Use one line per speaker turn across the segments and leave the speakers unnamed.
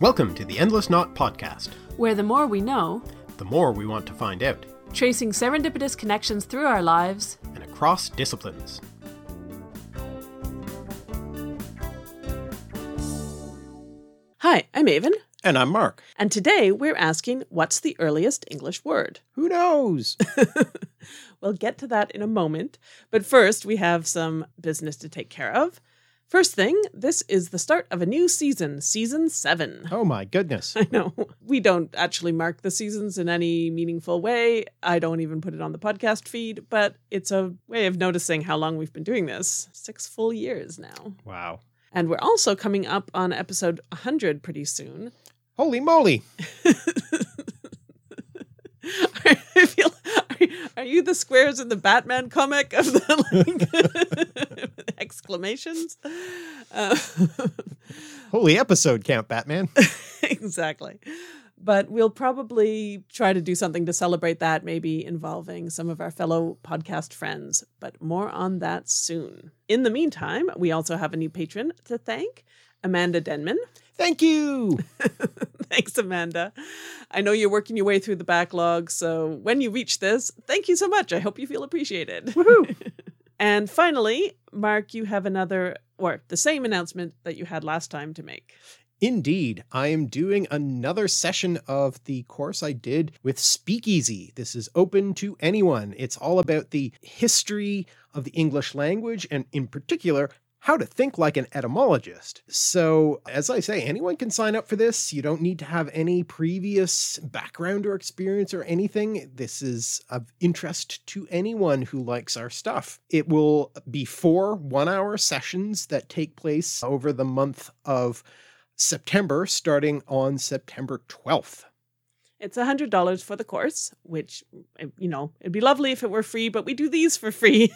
Welcome to the Endless Knot Podcast,
where the more we know,
the more we want to find out,
tracing serendipitous connections through our lives
and across disciplines.
Hi, I'm Aven.
And I'm Mark.
And today we're asking, what's the earliest English word?
Who knows?
We'll get to that in a moment. But first, we have some business to take care of. First thing, this is the start of a new season, Season 7.
Oh my goodness.
I know. We don't actually mark the seasons in any meaningful way. I don't even put it on the podcast feed, but it's a way of noticing how long we've been doing this. 6 full years now.
Wow.
And we're also coming up on episode 100 pretty soon.
Holy moly.
Are you the squares in the Batman comic of the exclamations?
Holy episode count, Batman.
Exactly. But we'll probably try to do something to celebrate that, maybe involving some of our fellow podcast friends, but more on that soon. In the meantime, we also have a new patron to thank, Amanda Denman.
Thank you.
Thanks, Amanda. I know you're working your way through the backlog, so when you reach this, thank you so much. I hope you feel appreciated.
Woohoo!
And finally, Mark, you have the same announcement that you had last time to make.
Indeed, I am doing another session of the course I did with Speakeasy. This is open to anyone. It's all about the history of the English language and, in particular, how to think like an etymologist. So, as I say, anyone can sign up for this. You don't need to have any previous background or experience or anything. This is of interest to anyone who likes our stuff. It will be 4 one-hour sessions that take place over the month of September, starting on September 12th.
It's $100 for the course, which, it'd be lovely if it were free, but we do these for free.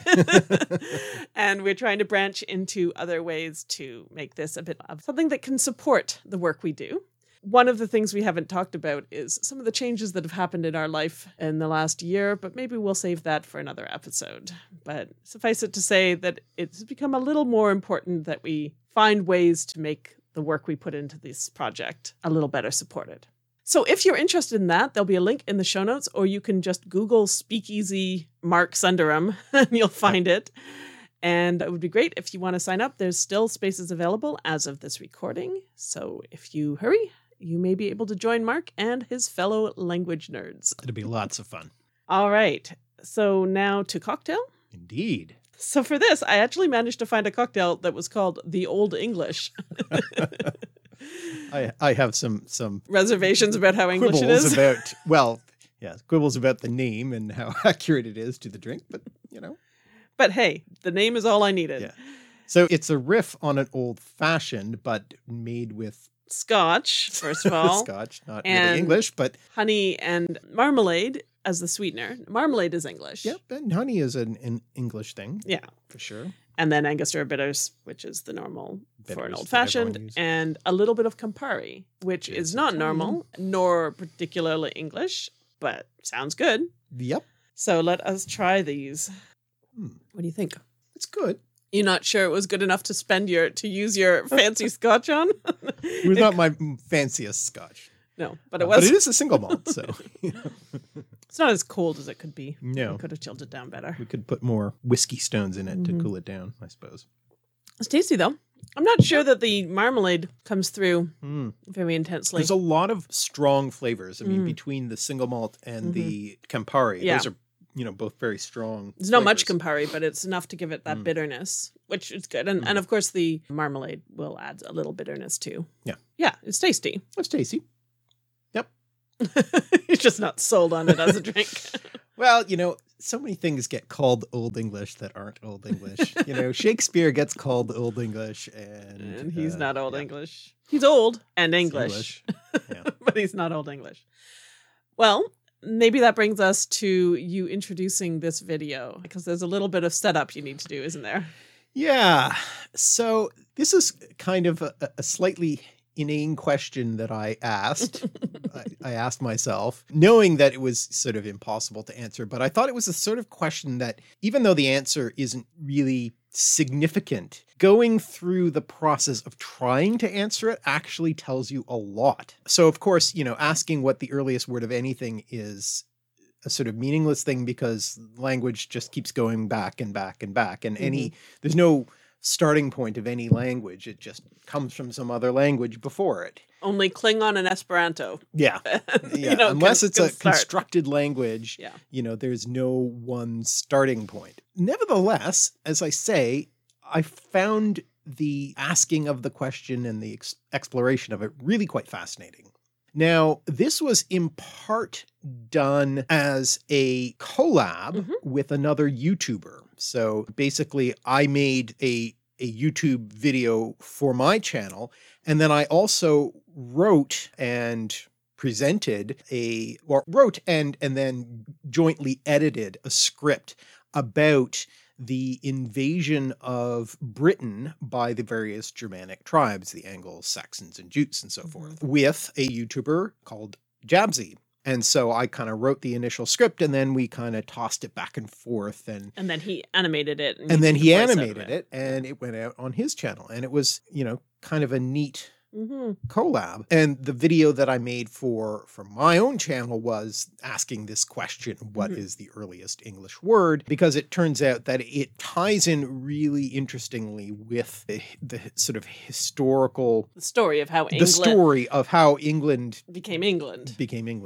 And we're trying to branch into other ways to make this a bit of something that can support the work we do. One of the things we haven't talked about is some of the changes that have happened in our life in the last year, but maybe we'll save that for another episode. But suffice it to say that it's become a little more important that we find ways to make the work we put into this project a little better supported. So if you're interested in that, there'll be a link in the show notes, or you can just Google Speakeasy Mark Sundaram and you'll find it. And it would be great if you want to sign up. There's still spaces available as of this recording. So if you hurry, you may be able to join Mark and his fellow language nerds.
It'll be lots of fun.
All right. So now to cocktail.
Indeed.
So for this, I actually managed to find a cocktail that was called the Old English.
I have some
reservations about how English it is.
Quibbles about the name and how accurate it is to the drink, but
But hey, the name is all I needed.
Yeah. So it's a riff on an old fashioned, but made with
Scotch, first of all.
Scotch, not really English, but
honey and marmalade as the sweetener. Marmalade is English.
Yep, and honey is an English thing.
Yeah.
For sure.
And then Angostura bitters, which is the normal
Bitters
for an old-fashioned, and a little bit of Campari, which is not normal, nor particularly English, but sounds good.
Yep.
So let us try these. What do you think?
It's good.
You're not sure it was good enough to use your fancy Scotch on?
It was not my fanciest Scotch.
No, but it was.
But it is a single malt, so.
It's not as cold as it could be.
No.
We could have chilled it down better.
We could put more whiskey stones in it to cool it down, I suppose.
It's tasty, though. I'm not sure that the marmalade comes through very intensely.
There's a lot of strong flavors. I mean, between the single malt and the Campari, those are, both very strong.
There's not much Campari, but it's enough to give it that bitterness, which is good. And of course, the marmalade will add a little bitterness, too.
Yeah.
Yeah, it's tasty.
It's tasty. Yep.
You're just not sold on it as a drink.
Well, so many things get called Old English that aren't Old English. Shakespeare gets called Old English, and
he's not Old English. He's old and English.
Yeah.
But he's not Old English. Well, maybe that brings us to you introducing this video, because there's a little bit of setup you need to do, isn't there?
Yeah. So this is kind of a slightly inane question that I asked. I asked myself, knowing that it was sort of impossible to answer, but I thought it was a sort of question that, even though the answer isn't really significant. Going through the process of trying to answer it actually tells you a lot. So, of course, asking what the earliest word of anything is a sort of meaningless thing because language just keeps going back and back and back. And there's no starting point of any language. It just comes from some other language before it.
Only Klingon and Esperanto.
Yeah. Unless it's a constructed language, there's no one starting point. Nevertheless, as I say, I found the asking of the question and the exploration of it really quite fascinating. Now, this was in part done as a collab with another YouTuber. So basically, I made a YouTube video for my channel, and then I also wrote and presented wrote and then jointly edited a script about the invasion of Britain by the various Germanic tribes, the Anglo-Saxons and Jutes and so forth, with a YouTuber called Jabsy. And so I kind of wrote the initial script, and then we kind of tossed it back and forth. And
then he animated it.
And then he animated it, and it went out on his channel. And it was, kind of a neat collab. And the video that I made for my own channel was asking this question, what is the earliest English word? Because it turns out that it ties in really interestingly with the sort of historical...
The story of how
England
became England.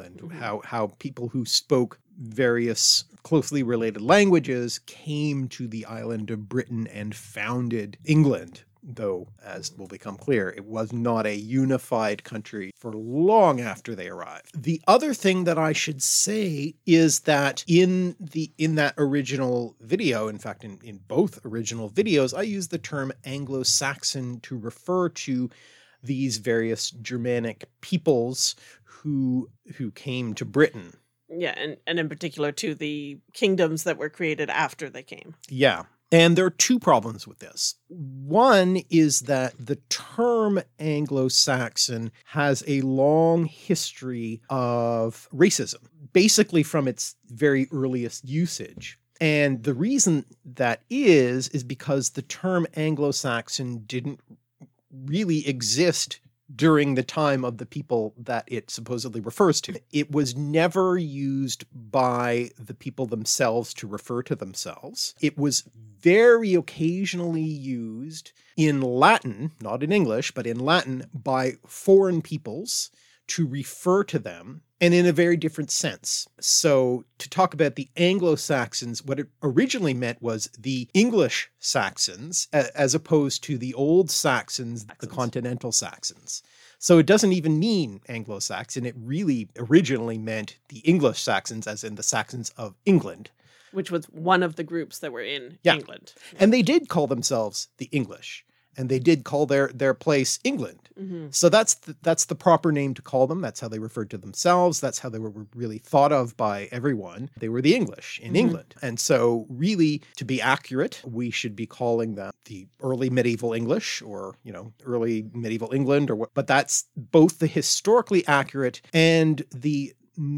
How people who spoke various closely related languages came to the island of Britain and founded England. Though, as will become clear, it was not a unified country for long after they arrived. The other thing that I should say is that in that original video, in fact, in both original videos, I use the term Anglo-Saxon to refer to these various Germanic peoples who came to Britain.
Yeah, and in particular to the kingdoms that were created after they came.
Yeah. And there are two problems with this. One is that the term Anglo-Saxon has a long history of racism, basically from its very earliest usage. And the reason that is because the term Anglo-Saxon didn't really exist during the time of the people that it supposedly refers to. It was never used by the people themselves to refer to themselves. It was very occasionally used in Latin, not in English, but in Latin, by foreign peoples to refer to them, and in a very different sense. So to talk about the Anglo-Saxons, what it originally meant was the English Saxons, as opposed to the old Saxons, the continental Saxons. So it doesn't even mean Anglo-Saxon. It really originally meant the English Saxons, as in the Saxons of England.
Which was one of the groups that were in England.
And they did call themselves the English. And they did call their place England. So that's the proper name to call them. That's how they referred to themselves. That's how they were really thought of by everyone. They were the English in England. And so really, to be accurate, we should be calling them the early medieval English or, early medieval England. But that's both the historically accurate and the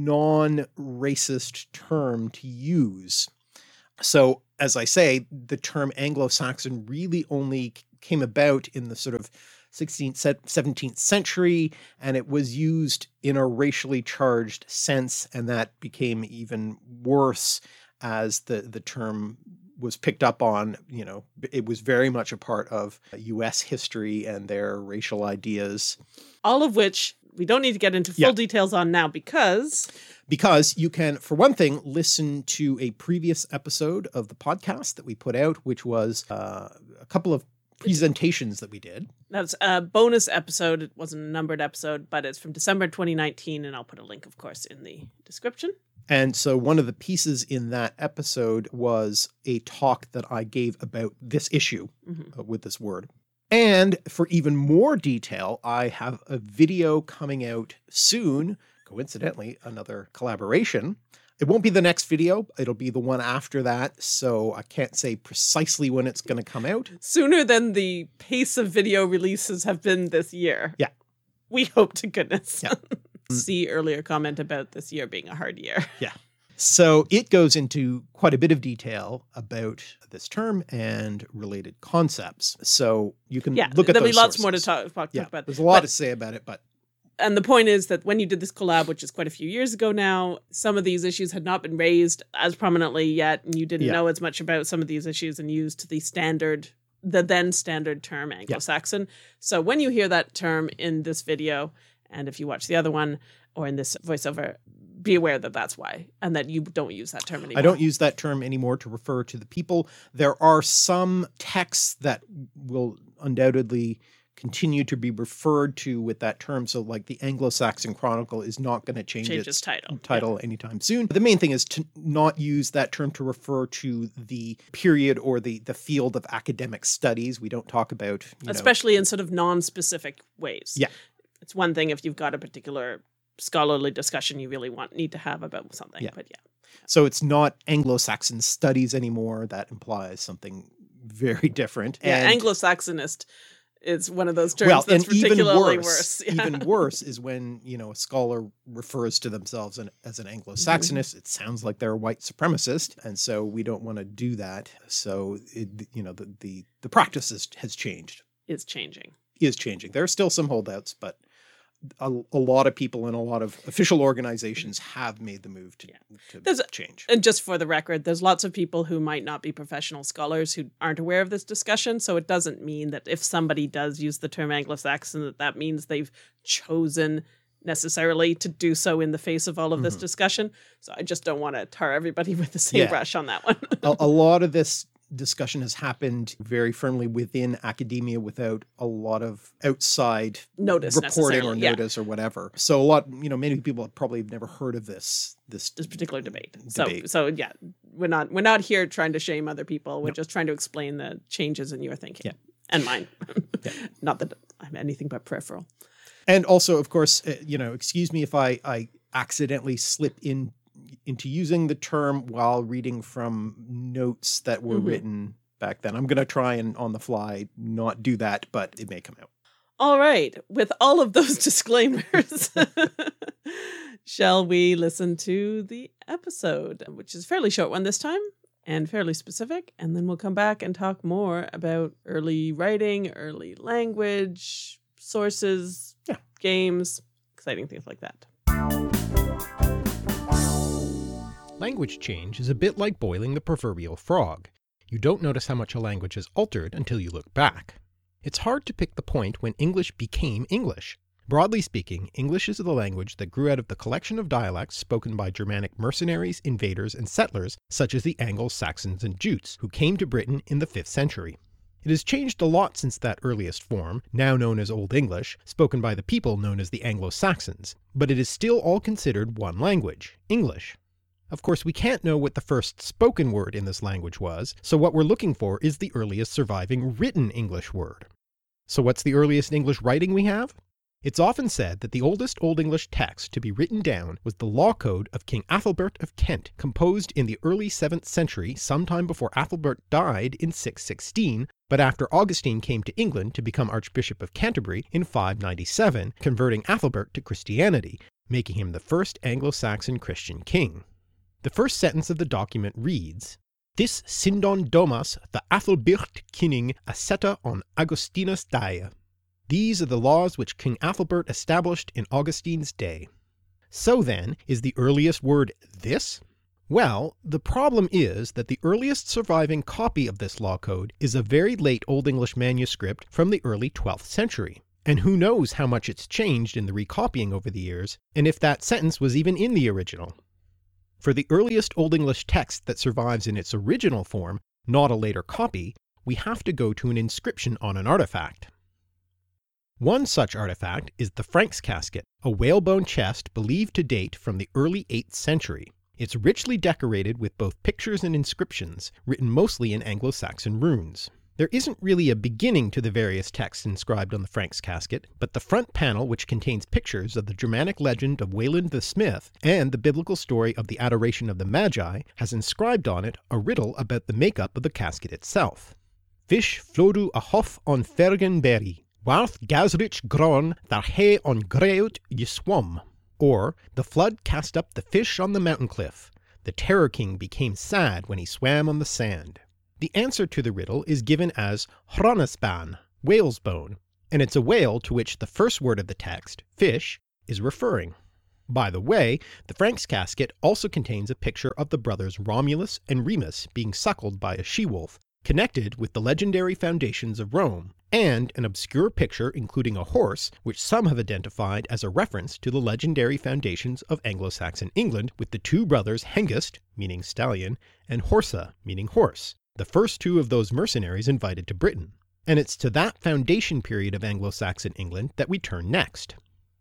non-racist term to use. So, as I say, the term Anglo-Saxon really only came about in the sort of 16th, 17th century, and it was used in a racially charged sense, and that became even worse as the term was picked up on. It was very much a part of U.S. history and their racial ideas.
All of which we don't need to get into full details on now because
you can, for one thing, listen to a previous episode of the podcast that we put out, which was a couple of presentations that we did.
That's a bonus episode. It wasn't a numbered episode, but it's from December 2019, and I'll put a link, of course, in the description.
And so one of the pieces in that episode was a talk that I gave about this issue with this word. And for even more detail, I have a video coming out soon, coincidentally, another collaboration. It won't be the next video. It'll be the one after that. So I can't say precisely when it's going to come out.
Sooner than the pace of video releases have been this year.
Yeah.
We hope to goodness.
Yeah.
See earlier comment about this year being a hard year.
Yeah. So it goes into quite a bit of detail about this term and related concepts. So you can look at those
there'll be lots
sources.
more to talk about.
There's a lot to say about it, but
And the point is that when you did this collab, which is quite a few years ago now, some of these issues had not been raised as prominently yet, and you didn't know as much about some of these issues and used the then standard term Anglo-Saxon. So when you hear that term in this video, and if you watch the other one or in this voiceover, be aware that that's why, and that you don't use that term anymore.
I don't use that term anymore to refer to the people. There are some texts that will undoubtedly continue to be referred to with that term. So like the Anglo-Saxon Chronicle is not going to change its title anytime soon. But the main thing is to not use that term to refer to the period or the field of academic studies. We don't talk about,
especially in sort of non-specific ways.
Yeah.
It's one thing if you've got a particular scholarly discussion you really need to have about something. But
so it's not Anglo-Saxon studies anymore. That implies something very different.
And Anglo-Saxonist is one of those terms that's particularly worse. Yeah.
Even worse is when, a scholar refers to themselves as an Anglo-Saxonist. It sounds like they're a white supremacist. And so we don't want to do that. So, the practice has changed.
Is changing.
There are still some holdouts, but a lot of people and a lot of official organizations have made the move to change.
And just for the record, there's lots of people who might not be professional scholars who aren't aware of this discussion. So it doesn't mean that if somebody does use the term Anglo-Saxon, that means they've chosen necessarily to do so in the face of all of this discussion. So I just don't want to tar everybody with the same brush on that one.
A lot of this discussion has happened very firmly within academia without a lot of outside reporting or notice or whatever. So many people probably have never heard of this
particular debate. So we're not here trying to shame other people. We're just trying to explain the changes in your thinking and mine. Not that I'm anything but peripheral.
And also, of course, excuse me if I accidentally slip into using the term while reading from notes that were written back then. I'm going to try and on the fly not do that, but it may come out.
All right. With all of those disclaimers, shall we listen to the episode, which is a fairly short one this time and fairly specific. And then we'll come back and talk more about early writing, early language, sources, games, exciting things like that.
Language change is a bit like boiling the proverbial frog. You don't notice how much a language has altered until you look back. It's hard to pick the point when English became English. Broadly speaking, English is the language that grew out of the collection of dialects spoken by Germanic mercenaries, invaders, and settlers such as the Anglo-Saxons and Jutes, who came to Britain in the 5th century. It has changed a lot since that earliest form, now known as Old English, spoken by the people known as the Anglo-Saxons, but it is still all considered one language, English. Of course, we can't know what the first spoken word in this language was, so what we're looking for is the earliest surviving written English word. So what's the earliest English writing we have? It's often said that the oldest Old English text to be written down was the Law Code of King Athelbert of Kent, composed in the early 7th century, sometime before Athelbert died in 616, but after Augustine came to England to become Archbishop of Canterbury in 597, converting Athelbert to Christianity, making him the first Anglo-Saxon Christian king. The first sentence of the document reads, "This Sindon Domas the Athelbert Kinning asseta on Augustinus die." These are the laws which King Athelbert established in Augustine's day. So then, is the earliest word this? Well, the problem is that the earliest surviving copy of this law code is a very late Old English manuscript from the early 12th century. And who knows how much it's changed in the recopying over the years, and if that sentence was even in the original. For the earliest Old English text that survives in its original form, not a later copy, we have to go to an inscription on an artifact. One such artifact is the Franks casket, a whalebone chest believed to date from the early 8th century. It's richly decorated with both pictures and inscriptions, written mostly in Anglo-Saxon runes. There isn't really a beginning to the various texts inscribed on the Franks casket, but the front panel, which contains pictures of the Germanic legend of Wayland the Smith and the biblical story of the adoration of the Magi, has inscribed on it a riddle about the makeup of the casket itself. Fish flodu a hof on Fergenberry, warth gasrich gron thar he on greut ye swum. Or, the flood cast up the fish on the mountain cliff. The Terror King became sad when he swam on the sand. The answer to the riddle is given as Hronesban, whale's bone, and it's a whale to which the first word of the text, fish, is referring. By the way, the Franks casket also contains a picture of the brothers Romulus and Remus being suckled by a she-wolf, connected with the legendary foundations of Rome, and an obscure picture including a horse which some have identified as a reference to the legendary foundations of Anglo-Saxon England with the two brothers Hengist, meaning stallion, and Horsa, meaning horse, the first two of those mercenaries invited to Britain. And it's to that foundation period of Anglo-Saxon England that we turn next.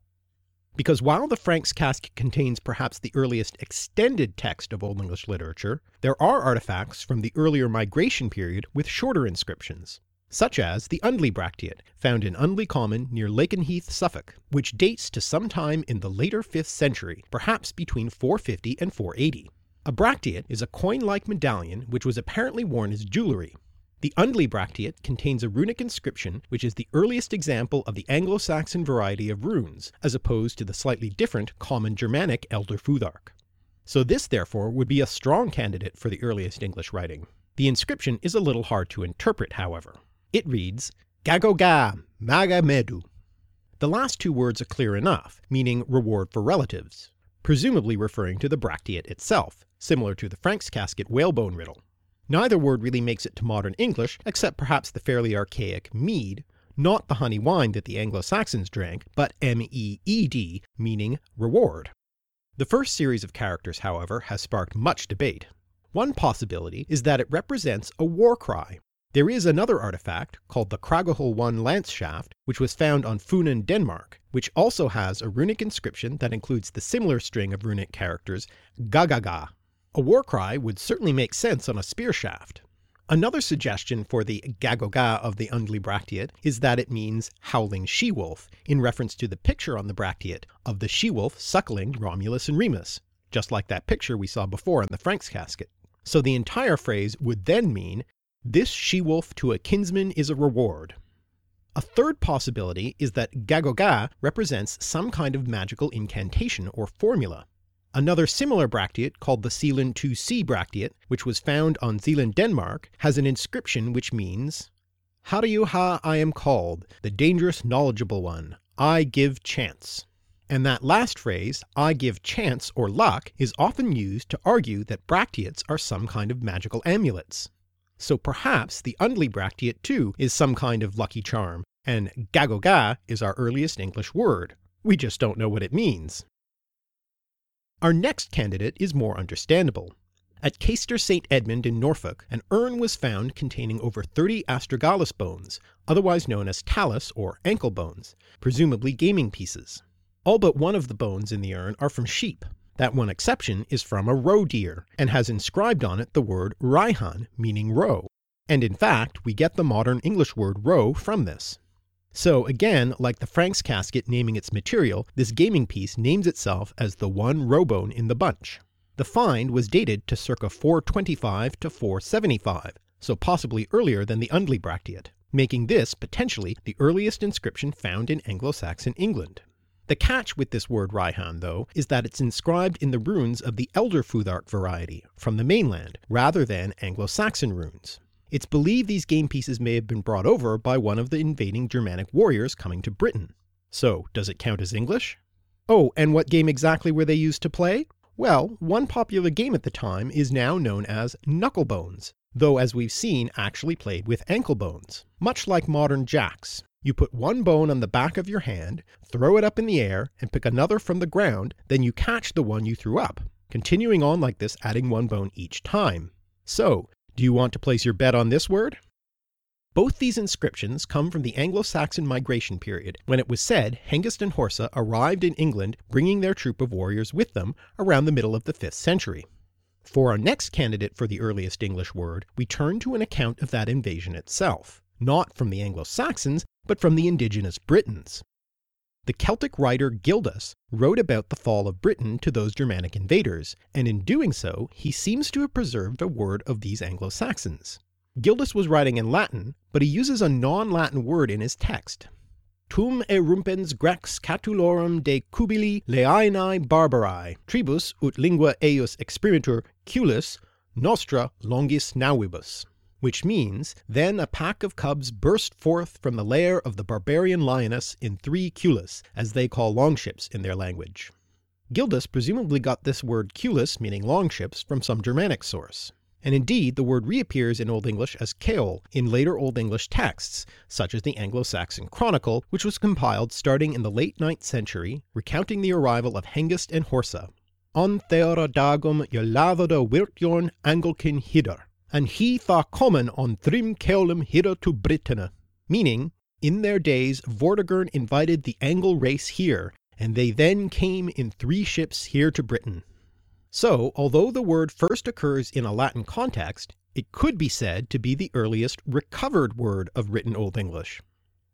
Because while the Franks casket contains perhaps the earliest extended text of Old English literature, there are artifacts from the earlier migration period with shorter inscriptions, such as the Undley Bracteate, found in Undley Common near Lakenheath, Suffolk, which dates to sometime in the later 5th century, perhaps between 450 and 480. A bracteate is a coin-like medallion which was apparently worn as jewellery. The Undley Bracteate contains a runic inscription which is the earliest example of the Anglo-Saxon variety of runes, as opposed to the slightly different common Germanic Elder Futhark. So this therefore would be a strong candidate for the earliest English writing. The inscription is a little hard to interpret, however. It reads, Gagoga Maga Medu. The last two words are clear enough, meaning reward for relatives, presumably referring to the Bracteate itself, similar to the Franks casket whalebone riddle. Neither word really makes it to modern English, except perhaps the fairly archaic mead, not the honey wine that the Anglo-Saxons drank, but meed, meaning reward. The first series of characters, however, has sparked much debate. One possibility is that it represents a war cry. There is another artifact, called the Kraghul 1 lance shaft, which was found on Funen, Denmark, which also has a runic inscription that includes the similar string of runic characters, Gagaga. A war cry would certainly make sense on a spear shaft. Another suggestion for the Gagoga of the Undley Bracteate is that it means howling she-wolf, in reference to the picture on the Bracteate of the she-wolf suckling Romulus and Remus, just like that picture we saw before in the Franks casket. So the entire phrase would then mean, this she-wolf to a kinsman is a reward. A third possibility is that Gagoga represents some kind of magical incantation or formula. Another similar bracteate, called the Sealand 2C Bracteate, which was found on Zealand, Denmark, has an inscription which means, Hariuha I am called, the dangerous knowledgeable one, I give chance. And that last phrase, I give chance or luck, is often used to argue that bracteates are some kind of magical amulets. So perhaps the Undley Bracteate too is some kind of lucky charm, and Gagoga is our earliest English word. We just don't know what it means. Our next candidate is more understandable. At Caister St. Edmund in Norfolk, an urn was found containing over 30 astragalus bones, otherwise known as talus or ankle bones, presumably gaming pieces. All but one of the bones in the urn are from sheep. That one exception is from a roe deer, and has inscribed on it the word Raihan, meaning roe. And in fact, we get the modern English word roe from this. So again, like the Franks casket naming its material, this gaming piece names itself as the one roe bone in the bunch. The find was dated to circa 425 to 475, so possibly earlier than the Undley Bracteate, making this potentially the earliest inscription found in Anglo-Saxon England. The catch with this word Raihan, though, is that it's inscribed in the runes of the Elder Futhark variety, from the mainland, rather than Anglo-Saxon runes. It's believed these game pieces may have been brought over by one of the invading Germanic warriors coming to Britain. So, does it count as English? Oh, and what game exactly were they used to play? Well, one popular game at the time is now known as knucklebones, though as we've seen actually played with ankle bones, much like modern jacks. You put one bone on the back of your hand, throw it up in the air, and pick another from the ground, then you catch the one you threw up, continuing on like this, adding one bone each time. So, do you want to place your bet on this word? Both these inscriptions come from the Anglo-Saxon migration period, when it was said Hengist and Horsa arrived in England bringing their troop of warriors with them around the middle of the 5th century. For our next candidate for the earliest English word, we turn to an account of that invasion itself, not from the Anglo-Saxons, but from the indigenous Britons. The Celtic writer Gildas wrote about the fall of Britain to those Germanic invaders, and in doing so, he seems to have preserved a word of these Anglo-Saxons. Gildas was writing in Latin, but he uses a non-Latin word in his text. tum erumpens grex catulorum de cubili leainae barbarae, tribus ut lingua eius exprimitur culus nostra longis navibus. Which means, then a pack of cubs burst forth from the lair of the barbarian lioness in 3 culus, as they call longships in their language. Gildas presumably got this word culus, meaning longships, from some Germanic source. And indeed, the word reappears in Old English as ceol in later Old English texts, such as the Anglo-Saxon Chronicle, which was compiled starting in the late 9th century, recounting the arrival of Hengist and Horsa. On theora dagum ylavoda wirtjorn Angelkin hider, and he tha kommen on thrim ceolum hider to Britannia, meaning, in their days Vortigern invited the Angle race here, and they then came in 3 ships here to Britain. So, although the word first occurs in a Latin context, it could be said to be the earliest recovered word of written Old English.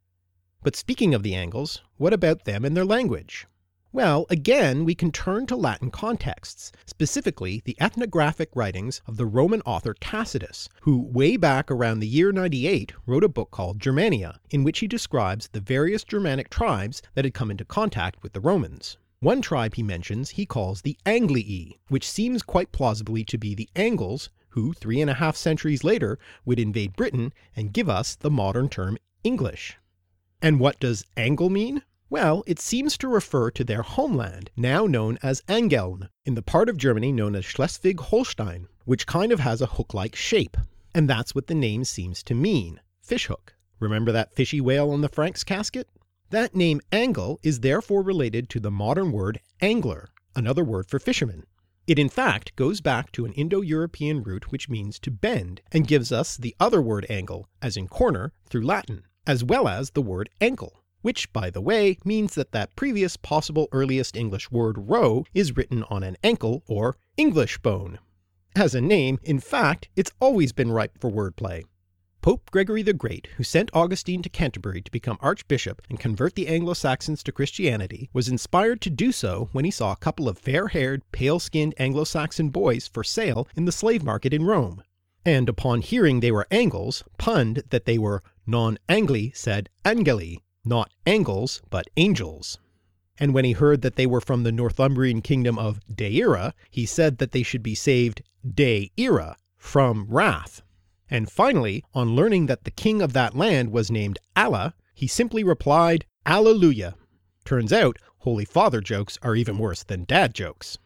But speaking of the Angles, what about them and their language? Well, again, we can turn to Latin contexts, specifically the ethnographic writings of the Roman author Tacitus, who way back around the year 98 wrote a book called Germania, in which he describes the various Germanic tribes that had come into contact with the Romans. One tribe he mentions he calls the Anglii, which seems quite plausibly to be the Angles, who 3.5 centuries later would invade Britain and give us the modern term English. And what does Angle mean? Well, it seems to refer to their homeland, now known as Angeln, in the part of Germany known as Schleswig-Holstein, which kind of has a hook-like shape. And that's what the name seems to mean, fishhook. Remember that fishy whale on the Frank's casket? That name Angle is therefore related to the modern word angler, another word for fisherman. It in fact goes back to an Indo-European root which means to bend, and gives us the other word angle, as in corner, through Latin, as well as the word ankle, which, by the way, means that that previous possible earliest English word row is written on an ankle or English bone. As a name, in fact, it's always been ripe for wordplay. Pope Gregory the Great, who sent Augustine to Canterbury to become archbishop and convert the Anglo-Saxons to Christianity, was inspired to do so when he saw a couple of fair-haired, pale-skinned Anglo-Saxon boys for sale in the slave market in Rome. And upon hearing they were Angles, punned that they were non-Angli, said Angeli, not Angles, but angels. And when he heard that they were from the Northumbrian kingdom of Deira, he said that they should be saved De-ira, from wrath. And finally, on learning that the king of that land was named Allah, he simply replied, Alleluia. Turns out, Holy Father jokes are even worse than dad jokes.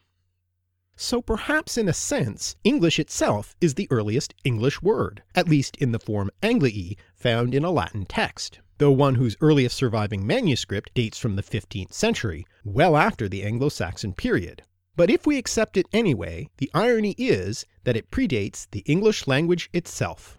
So perhaps in a sense, English itself is the earliest English word, at least in the form Anglii, found in a Latin text, though one whose earliest surviving manuscript dates from the 15th century, well after the Anglo-Saxon period. But if we accept it anyway, the irony is that it predates the English language itself.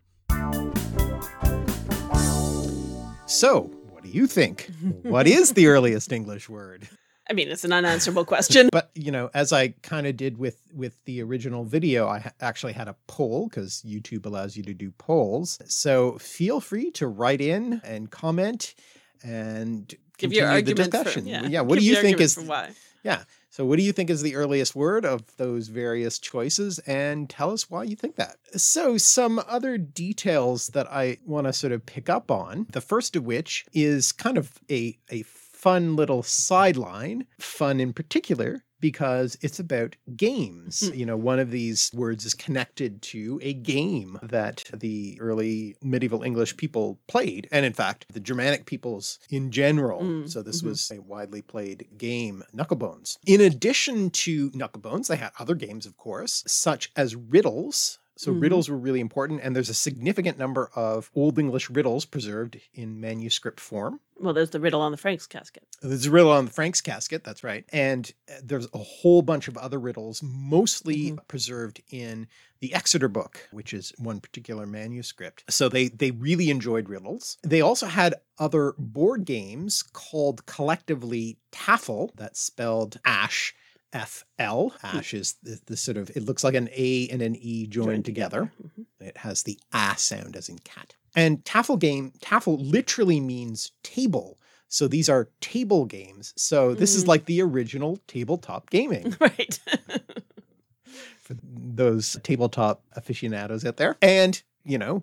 So, what do you think? What is the earliest English word?
I mean, it's an unanswerable question.
But, as I kind of did with the original video, I actually had a poll because YouTube allows you to do polls. So feel free to write in and comment and
give your
argument
argument
discussion.
Yeah,
what do you think is
why?
Yeah. So what do you think is the earliest word of those various choices? And tell us why you think that. So some other details that I want to sort of pick up on, the first of which is kind of a fun little sideline, fun in particular, because it's about games. One of these words is connected to a game that the early medieval English people played. And in fact, the Germanic peoples in general. So this was a widely played game, Knucklebones. In addition to Knucklebones, they had other games, of course, such as riddles. So riddles were really important, and there's a significant number of Old English riddles preserved in manuscript form.
Well, there's the riddle on the Frank's casket.
There's a riddle on the Frank's casket, that's right. And there's a whole bunch of other riddles, mostly preserved in the Exeter book, which is one particular manuscript. So they really enjoyed riddles. They also had other board games called collectively Taffel, that's spelled Ash, FL. Ash is the sort of, it looks like an A and an E joined together. It has the A sound as in cat. And Taffel literally means table. So these are table games. So this is like the original tabletop gaming.
Right.
For those tabletop aficionados out there. And,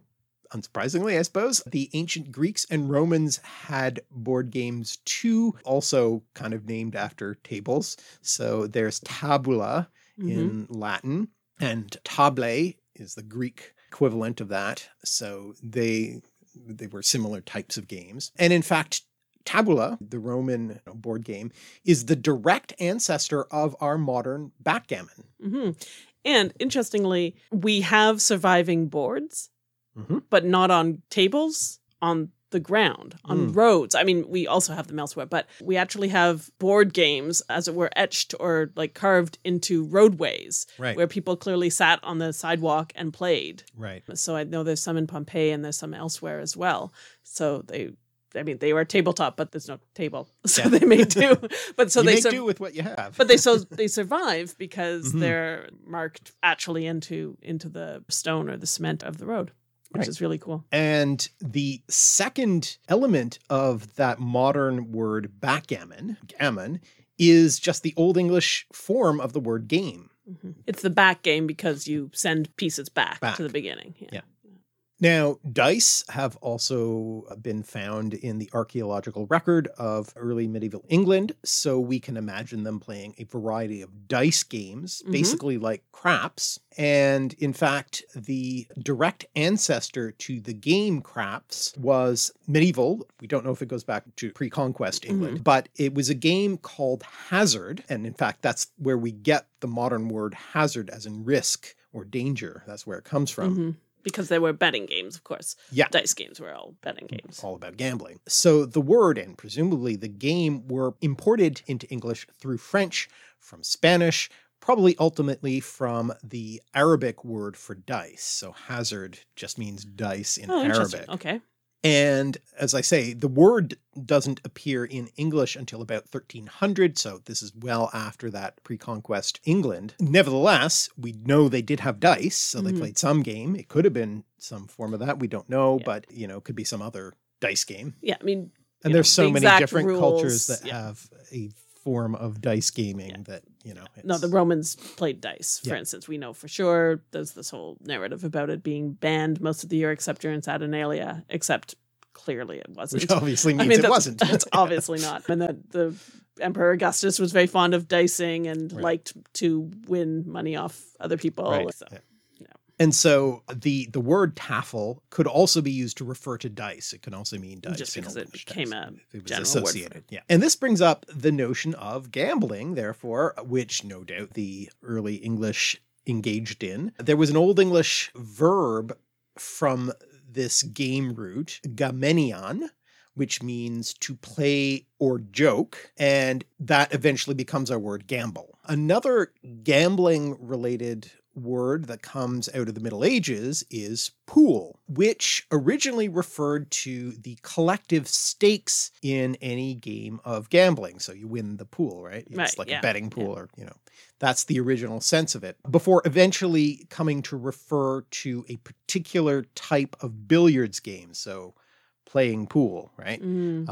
unsurprisingly, I suppose. The ancient Greeks and Romans had board games too, also kind of named after tables. So there's tabula in Latin, and table is the Greek equivalent of that. So they were similar types of games. And in fact, tabula, the Roman board game, is the direct ancestor of our modern backgammon.
Mm-hmm. And interestingly, we have surviving boards, but not on tables, on the ground, on roads. I mean, we also have them elsewhere, but we actually have board games, as it were, etched or like carved into roadways, where people clearly sat on the sidewalk and played.
Right.
So I know there's some in Pompeii and there's some elsewhere as well. So they were tabletop, but there's no table, so they made do. But so
they do with what you have.
But they survive because they're marked actually into the stone or the cement of the road, which is really cool.
And the second element of that modern word backgammon, gammon, is just the Old English form of the word game.
It's the back game because you send pieces back. To the beginning.
Yeah. Now, dice have also been found in the archaeological record of early medieval England, so we can imagine them playing a variety of dice games, basically like craps. And in fact, the direct ancestor to the game craps was medieval. We don't know if it goes back to pre-conquest England, but it was a game called hazard. And in fact, that's where we get the modern word hazard, as in risk or danger. That's where it comes from.
Because they were betting games, of course.
Yeah.
Dice games were all betting games.
All about gambling. So the word and presumably the game were imported into English through French, from Spanish, probably ultimately from the Arabic word for dice. So hazard just means dice in Arabic.
Okay.
And as I say, the word doesn't appear in English until about 1300, so this is well after that pre-conquest England. Nevertheless, we know they did have dice, so they played some game. It could have been some form of that, we don't know, but, it could be some other dice game.
Yeah, I mean...
And there's so many different
rules,
cultures that have a form of dice gaming that,
No, the Romans played dice, for instance. We know for sure there's this whole narrative about it being banned most of the year except during Saturnalia, except clearly it wasn't.
Which obviously means it wasn't.
That's obviously not. And that the Emperor Augustus was very fond of dicing and liked to win money off other people.
Right.
So.
And so the word taffel could also be used to refer to dice. It can also mean dice.
Just because it became a
it was
general
associated.
word.
Yeah. And this brings up the notion of gambling, therefore, which no doubt the early English engaged in. There was an Old English verb from this game root, gamenion, which means to play or joke, and that eventually becomes our word gamble. Another gambling-related word that comes out of the Middle Ages is pool, which originally referred to the collective stakes in any game of gambling. So you win the pool, right? It's like a betting pool or, that's the original sense of it. Before eventually coming to refer to a particular type of billiards game. So playing pool, right?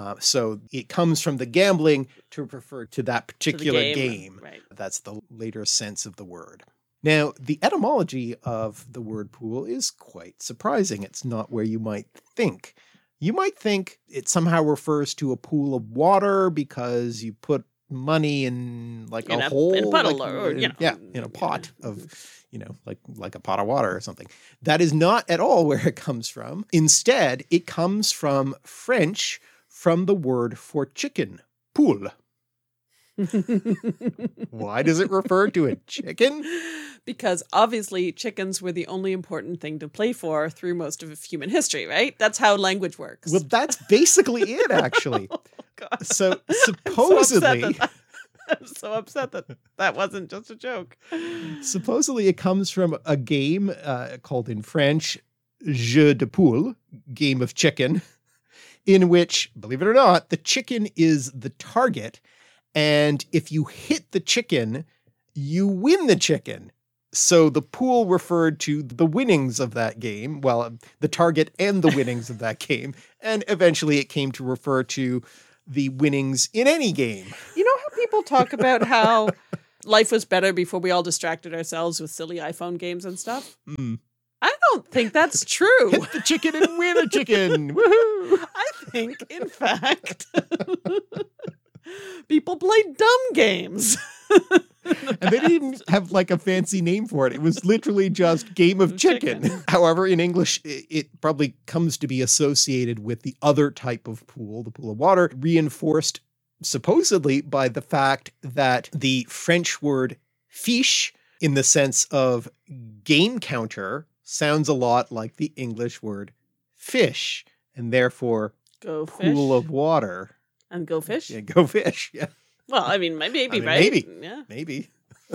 So it comes from the gambling to refer to that particular game.
Right.
That's the later sense of the word. Now, the etymology of the word pool is quite surprising. It's not where you might think. You might think it somehow refers to a pool of water because you put money in
in a puddle
in a pot of, like a pot of water or something. That is not at all where it comes from. Instead, it comes from French, from the word for chicken, poule. Why does it refer to a chicken?
Because obviously chickens were the only important thing to play for through most of human history, right? That's how language works.
Well, that's basically it, actually. Oh, God. So supposedly...
I'm so upset that wasn't just a joke.
Supposedly it comes from a game called in French, jeu de poule, game of chicken, in which, believe it or not, the chicken is the target. And if you hit the chicken, you win the chicken. So the pool referred to the winnings of that game, well, the target and the winnings of that game. And eventually it came to refer to the winnings in any game.
You know how people talk about how life was better before we all distracted ourselves with silly iPhone games and stuff? I don't think that's true.
Hit the chicken and win a chicken. Woohoo!
I think, in fact, people play dumb games.
And they didn't even have like a fancy name for it. It was literally just game of chicken. However, in English, it probably comes to be associated with the other type of pool, the pool of water, reinforced supposedly by the fact that the French word fiche, in the sense of game counter, sounds a lot like the English word fish, and therefore
Go fish.
pool of water.
And go fish?
Yeah, go fish. Yeah.
Well, I mean, maybe,
I mean,
right?
maybe.
Yeah.
Maybe.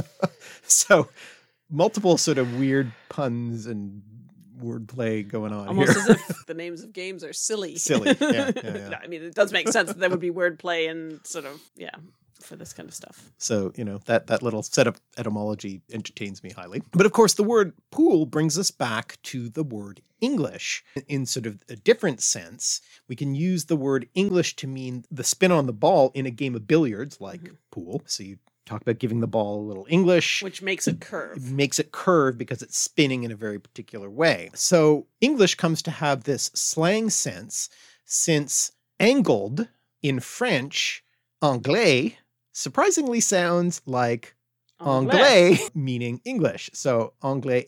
So multiple sort of weird puns and wordplay going on
Almost
here.
as if the names of games are silly.
Silly. Yeah.
No, I mean, it does make sense that there would be wordplay and sort of, for this kind of stuff.
So, that little setup etymology entertains me highly. But of course, the word pool brings us back to the word English. In sort of a different sense, we can use the word English to mean the spin on the ball in a game of billiards, like pool. So you talk about giving the ball a little English.
Which makes it
It
curve.
makes it curve because it's spinning in a very particular way. So English comes to have this slang sense since angled in French, anglais, surprisingly sounds like anglais, meaning English. So anglais,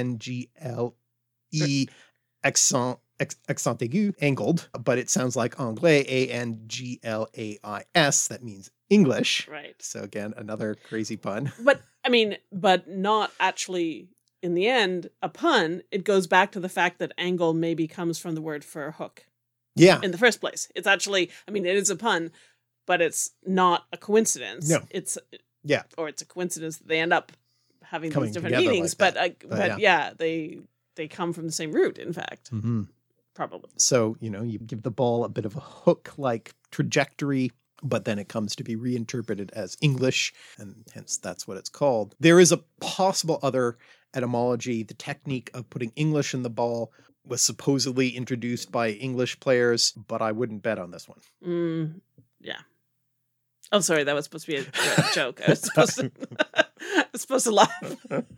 A-N-G-L-E, accent aigu, angled, but it sounds like anglais, A-N-G-L-A-I-S. That means English.
Right.
So again, another crazy pun.
But, I mean, but not actually, in the end, a pun. It goes back to the fact that angle maybe comes from the word for hook
Yeah.
in the first place. It's actually, I mean, it is a pun, but it's not a coincidence.
No.
It's,
Yeah.
or it's a coincidence that they end up having
Coming
these different
together
meanings.
like
but
But
they come from the same root, in fact,
Mm-hmm.
probably.
So, you give the ball a bit of a hook-like trajectory, but then it comes to be reinterpreted as English, and hence that's what it's called. There is a possible other etymology. The technique of putting English in the ball was supposedly introduced by English players, but I wouldn't bet on this one.
Yeah. Oh, sorry, that was supposed to be a joke. I was supposed to laugh.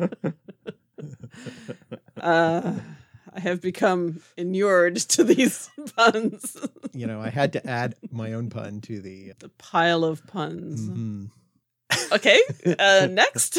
I have become inured to these puns.
I had to add my own pun to the...
The pile of puns.
Mhm.
Okay, next.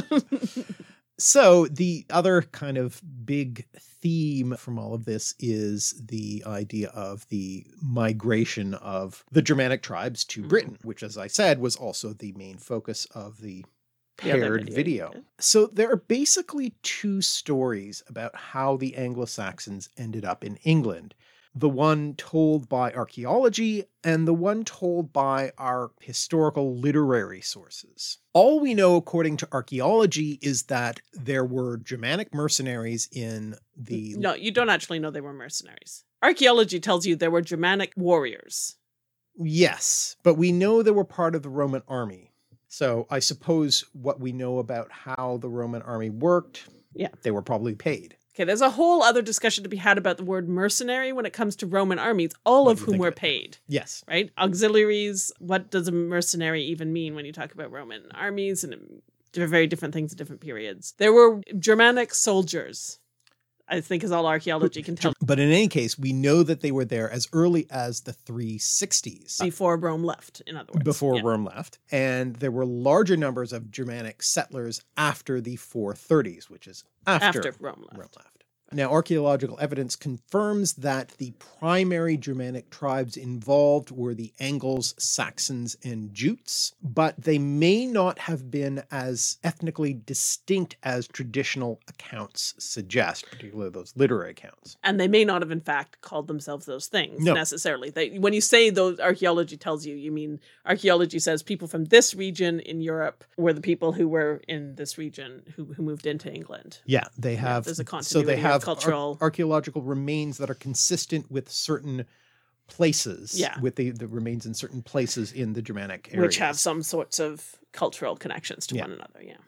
So the other kind of big theme from all of this is the idea of the migration of the Germanic tribes to Britain, which, as I said, was also the main focus of the paired video.
Yeah.
So there are basically two stories about how the Anglo-Saxons ended up in England. The one told by archaeology and the one told by our historical literary sources. All we know according to archaeology is that there were Germanic mercenaries in the...
No, you don't actually know they were mercenaries. Archaeology tells you there were Germanic warriors.
Yes, but we know they were part of the Roman army. So I suppose what we know about how the Roman army worked, they were probably paid.
Okay, there's a whole other discussion to be had about the word mercenary when it comes to Roman armies, all of whom were paid,
Yes.
right? Auxiliaries, what does a mercenary even mean when you talk about Roman armies? And they're very different things at different periods. There were Germanic soldiers, I think is all archaeology can tell.
But in any case, we know that they were there as early as the 360s.
Before Rome left, in other words.
Before
Yeah.
Rome left. And there were larger numbers of Germanic settlers after the 430s, which is after
Rome left.
Now, archaeological evidence confirms that the primary Germanic tribes involved were the Angles, Saxons, and Jutes, but they may not have been as ethnically distinct as traditional accounts suggest, particularly those literary accounts.
And they may not have, in fact, called themselves those things
No.
necessarily. When you say those, archaeology tells you, you mean archaeology says people from this region in Europe were the people who were in this region who moved into England.
Yeah, they have.
There's a
So
continuity
they have
of cultural...
archaeological remains that are consistent with certain places.
Yeah.
With the remains in certain places in the Germanic areas.
which have some sorts of cultural connections to one another, yeah.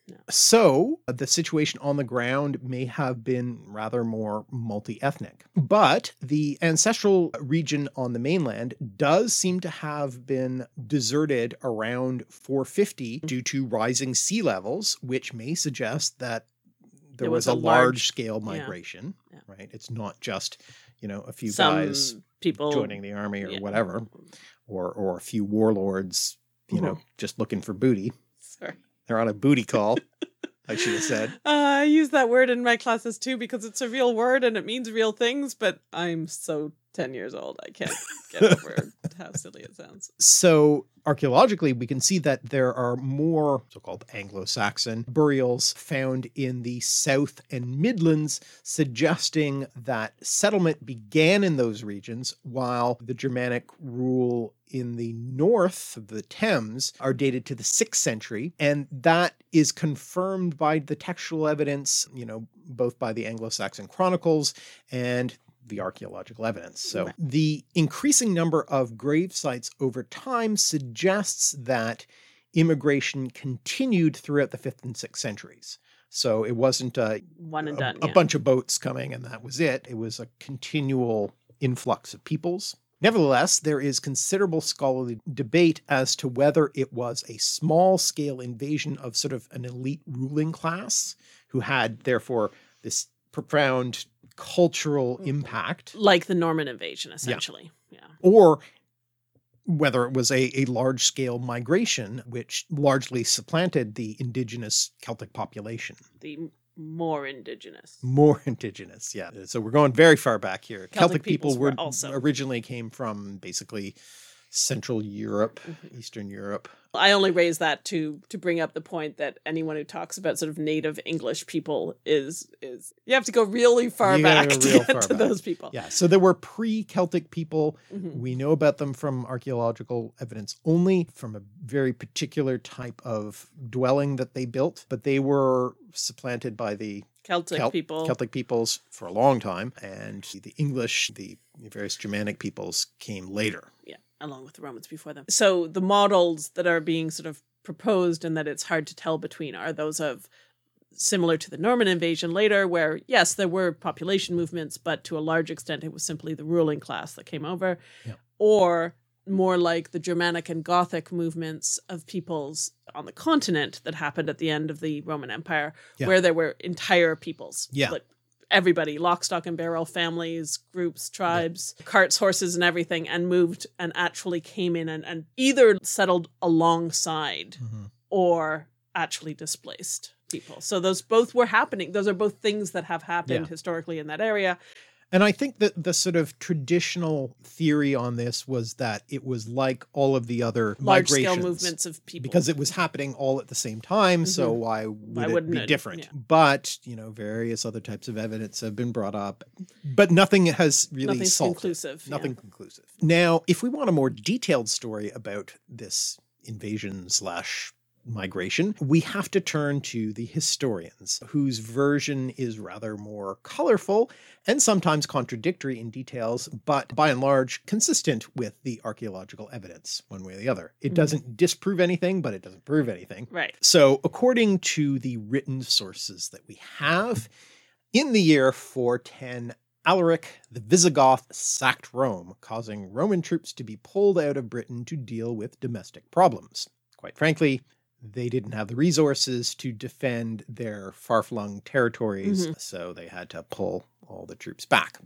So the situation on the ground may have been rather more multi-ethnic. But the ancestral region on the mainland does seem to have been deserted around 450 due to rising sea levels, which may suggest that there was a large scale migration, right? It's not just, a few guys
people
joining the army or whatever, or a few warlords, just looking for booty.
Sorry.
They're on a booty call, I should have said.
I use that word in my classes too because it's a real word and it means real things, but I'm so 10 years old. I can't get over how silly it sounds.
So archaeologically, we can see that there are more so-called Anglo-Saxon burials found in the South and Midlands, suggesting that settlement began in those regions, while the Germanic rule in the north of the Thames are dated to the 6th century. And that is confirmed by the textual evidence, both by the Anglo-Saxon chronicles and the archaeological evidence. So the increasing number of grave sites over time suggests that immigration continued throughout the 5th and 6th centuries. So it wasn't a bunch of boats coming and that was it. It was a continual influx of peoples. Nevertheless, there is considerable scholarly debate as to whether it was a small-scale invasion of sort of an elite ruling class who had, therefore, this profound cultural impact.
Like the Norman invasion, essentially. Yeah.
Or whether it was a large-scale migration, which largely supplanted the indigenous Celtic population.
The more indigenous,
yeah. So we're going very far back here. Celtic people were
also
originally came from basically Central Europe, Eastern Europe.
I only raise that to bring up the point that anyone who talks about sort of native English people is you have to go really far back to get to those people.
Yeah, so there were pre-Celtic people. We know about them from archaeological evidence only, from a very particular type of dwelling that they built, but they were supplanted by the Celtic peoples for a long time, and the English, the various Germanic peoples came later.
Yeah, along with the Romans before them. So the models that are being sort of proposed and that it's hard to tell between are those of similar to the Norman invasion later, where yes, there were population movements, but to a large extent it was simply the ruling class that came over, or more like the Germanic and Gothic movements of peoples on the continent that happened at the end of the Roman Empire, where there were entire peoples. Like everybody, lock, stock, and barrel, families, groups, tribes, carts, horses, and everything, and moved and actually came in and either settled alongside or actually displaced people. So those both were happening. Those are both things that have happened historically in that area.
And I think that the sort of traditional theory on this was that it was like all of the other
large-scale movements of people.
Because it was happening all at the same time, so why would it be different? Yeah. But, various other types of evidence have been brought up, but nothing has really solved
conclusive.
Nothing conclusive. Now, if we want a more detailed story about this invasion / migration, we have to turn to the historians, whose version is rather more colorful and sometimes contradictory in details, but by and large consistent with the archaeological evidence, one way or the other. It doesn't disprove anything, but it doesn't prove anything.
Right.
So according to the written sources that we have, in the year 410, Alaric the Visigoth sacked Rome, causing Roman troops to be pulled out of Britain to deal with domestic problems. Quite frankly, they didn't have the resources to defend their far-flung territories, so they had to pull all the troops back.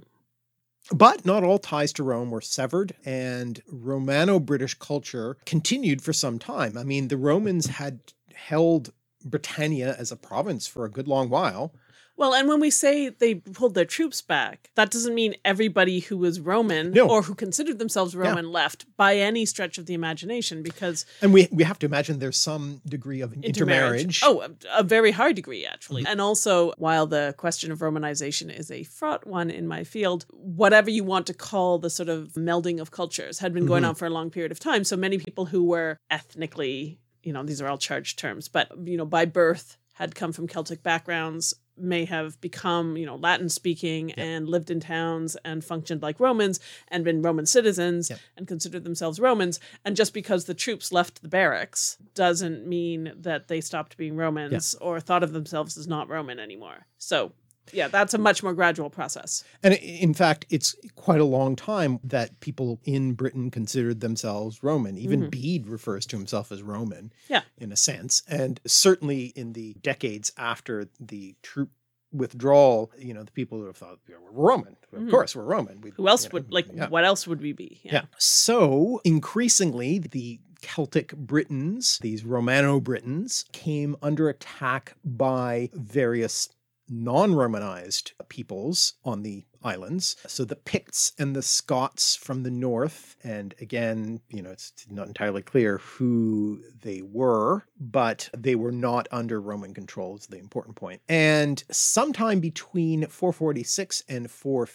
But not all ties to Rome were severed, and Romano-British culture continued for some time. I mean, the Romans had held Britannia as a province for a good long while.
Well, and when we say they pulled their troops back, that doesn't mean everybody who was Roman or who considered themselves Roman left by any stretch of the imagination, because...
And we have to imagine there's some degree of intermarriage.
Oh, a very high degree, actually. And also, while the question of Romanization is a fraught one in my field, whatever you want to call the sort of melding of cultures had been going on for a long period of time. So many people who were ethnically, these are all charged terms, but, by birth had come from Celtic backgrounds, may have become, Latin speaking and lived in towns and functioned like Romans and been Roman citizens and considered themselves Romans. And just because the troops left the barracks doesn't mean that they stopped being Romans or thought of themselves as not Roman anymore. So Yeah, that's a much more gradual process.
And in fact, it's quite a long time that people in Britain considered themselves Roman. Even Bede refers to himself as Roman, in a sense. And certainly in the decades after the troop withdrawal, the people who have thought, we're Roman. Of course, we're Roman.
Who else would, what else would we be?
Yeah. So increasingly, the Celtic Britons, these Romano-Britons, came under attack by various non-Romanized peoples on the islands. So the Picts and the Scots from the north, and again, it's not entirely clear who they were, but they were not under Roman control is the important point. And sometime between 446 and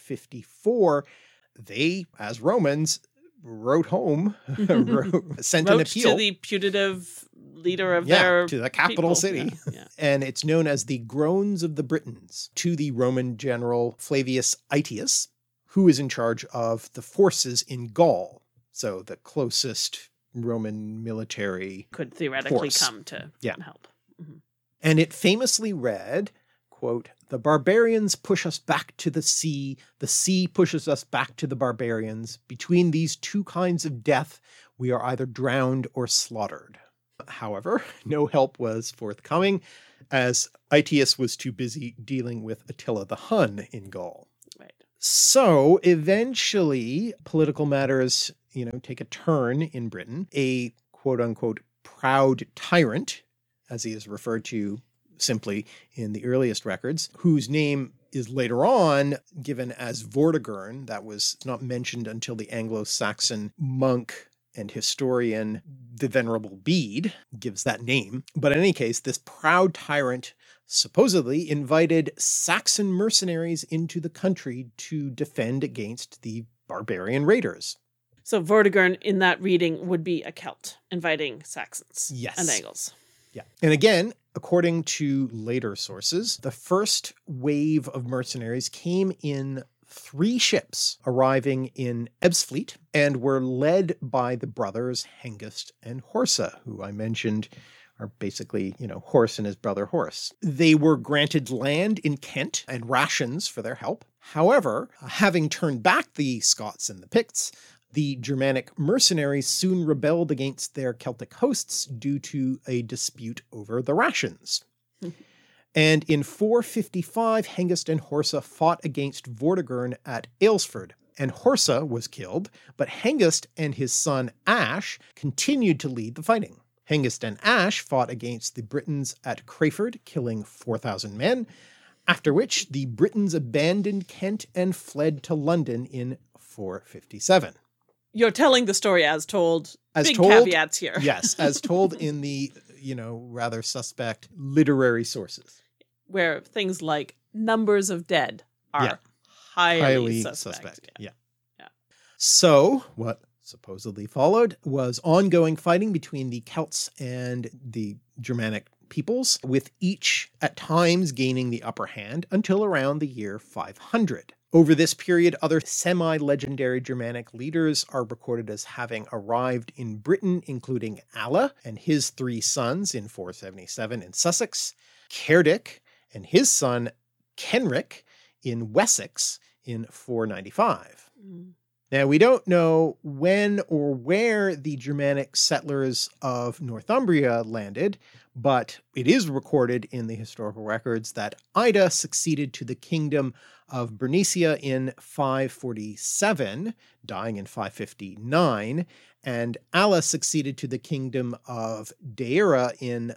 454, they, as Romans, wrote home, sent an appeal
to the putative leader of
to the capital
people.
city.
Yeah.
And it's known as the Groans of the Britons to the Roman general Flavius Aetius, who is in charge of the forces in Gaul. So the closest Roman military
could theoretically
force.
Come to help. Mm-hmm.
And it famously read, quote, "The barbarians push us back to the sea pushes us back to the barbarians. Between these two kinds of death, we are either drowned or slaughtered." However, no help was forthcoming, as Aetius was too busy dealing with Attila the Hun in Gaul.
Right.
So eventually, political matters, take a turn in Britain. A quote-unquote proud tyrant, as he is referred to simply in the earliest records, whose name is later on given as Vortigern. That was not mentioned until the Anglo-Saxon monk and historian, the Venerable Bede, gives that name. But in any case, this proud tyrant supposedly invited Saxon mercenaries into the country to defend against the barbarian raiders.
So Vortigern in that reading would be a Celt inviting Saxons and Angles.
Yeah. And again, according to later sources, the first wave of mercenaries came in 3 ships arriving in Ebbsfleet and were led by the brothers Hengist and Horsa, who I mentioned are basically, Horse and his brother Horse. They were granted land in Kent and rations for their help. However, having turned back the Scots and the Picts, the Germanic mercenaries soon rebelled against their Celtic hosts due to a dispute over the rations. And in 455, Hengist and Horsa fought against Vortigern at Aylesford, and Horsa was killed, but Hengist and his son Ash continued to lead the fighting. Hengist and Ash fought against the Britons at Crayford, killing 4,000 men, after which the Britons abandoned Kent and fled to London in 457.
You're telling the story as told. Big
told,
caveats here.
Yes, as told in the, rather suspect literary sources.
Where things like numbers of dead are highly suspect.
Yeah. So what supposedly followed was ongoing fighting between the Celts and the Germanic peoples, with each at times gaining the upper hand until around the year 500. Over this period, other semi-legendary Germanic leaders are recorded as having arrived in Britain, including Alla and his 3 sons in 477 in Sussex, Cerdic and his son Kenric in Wessex in 495. Now, we don't know when or where the Germanic settlers of Northumbria landed, but it is recorded in the historical records that Ida succeeded to the kingdom of Bernicia in 547, dying in 559, and Alla succeeded to the kingdom of Deira in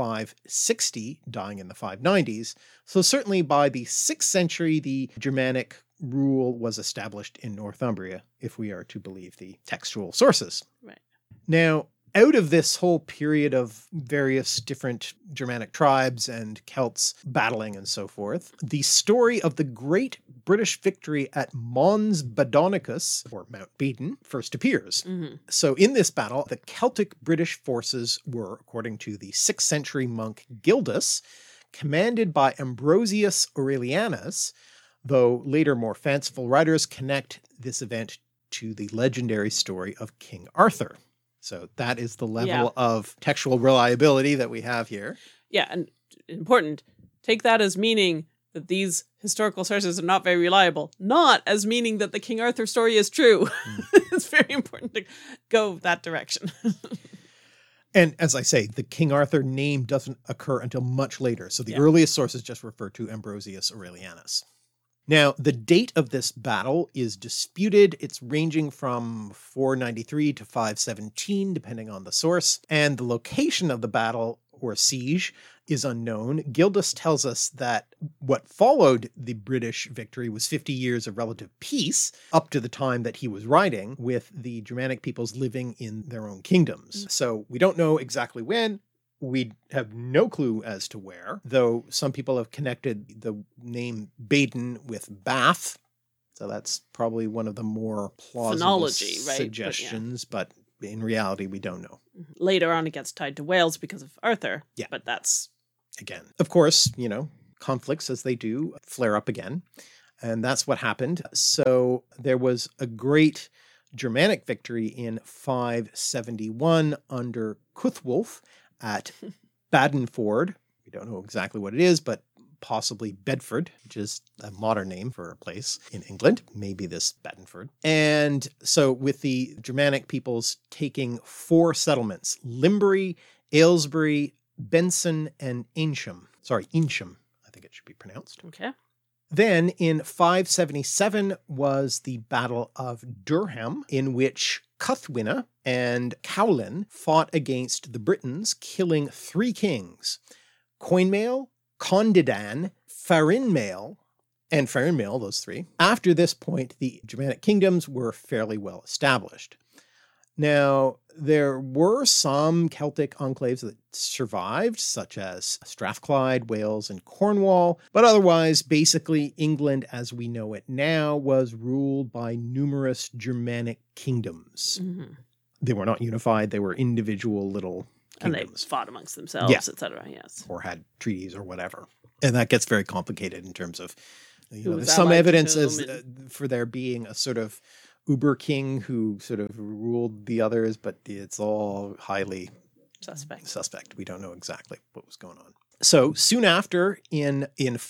560, dying in the 590s. So certainly by the 6th century, the Germanic rule was established in Northumbria, if we are to believe the textual sources.
Right.
Now, out of this whole period of various different Germanic tribes and Celts battling and so forth, the story of the great British victory at Mons Badonicus, or Mount Badon, first appears. So in this battle, the Celtic British forces were, according to the 6th century monk Gildas, commanded by Ambrosius Aurelianus, though later more fanciful writers connect this event to the legendary story of King Arthur. So that is the level of textual reliability that we have here.
Yeah, and important, take that as meaning that these historical sources are not very reliable, not as meaning that the King Arthur story is true. It's very important to go that direction.
And as I say, the King Arthur name doesn't occur until much later. So the earliest sources just refer to Ambrosius Aurelianus. Now, the date of this battle is disputed. It's ranging from 493 to 517, depending on the source. And the location of the battle or siege is unknown. Gildas tells us that what followed the British victory was 50 years of relative peace up to the time that he was writing, with the Germanic peoples living in their own kingdoms. So we don't know exactly when. We have no clue as to where, though some people have connected the name Baden with Bath. So that's probably one of the more plausible suggestions, but in reality, we don't know.
Later on, it gets tied to Wales because of Arthur.
Yeah.
But that's...
Again, of course, conflicts, as they do, flare up again. And that's what happened. So there was a great Germanic victory in 571 under Cuthwolf at Badenford. We don't know exactly what it is, but possibly Bedford, which is a modern name for a place in England, maybe this Badenford. And so with the Germanic peoples taking 4 settlements, Limbury, Aylesbury, Benson, and Eynsham. Eynsham, I think it should be pronounced.
Okay.
Then in 577 was the Battle of Durham, in which Cuthwina and Cowlin fought against the Britons, killing 3 kings, Coinmail, Condidan, Farinmail, and Farinmail, those 3. After this point, the Germanic kingdoms were fairly well established. Now, there were some Celtic enclaves that survived, such as Strathclyde, Wales, and Cornwall, but otherwise, basically, England as we know it now was ruled by numerous Germanic kingdoms. Mm-hmm. They were not unified, they were individual little kingdoms.
And they fought amongst themselves, etc. Yes.
Or had treaties or whatever. And that gets very complicated in terms of, there's some evidence for there being a sort of Uber king who sort of ruled the others, but it's all highly suspect. We don't know exactly what was going on. So soon after, in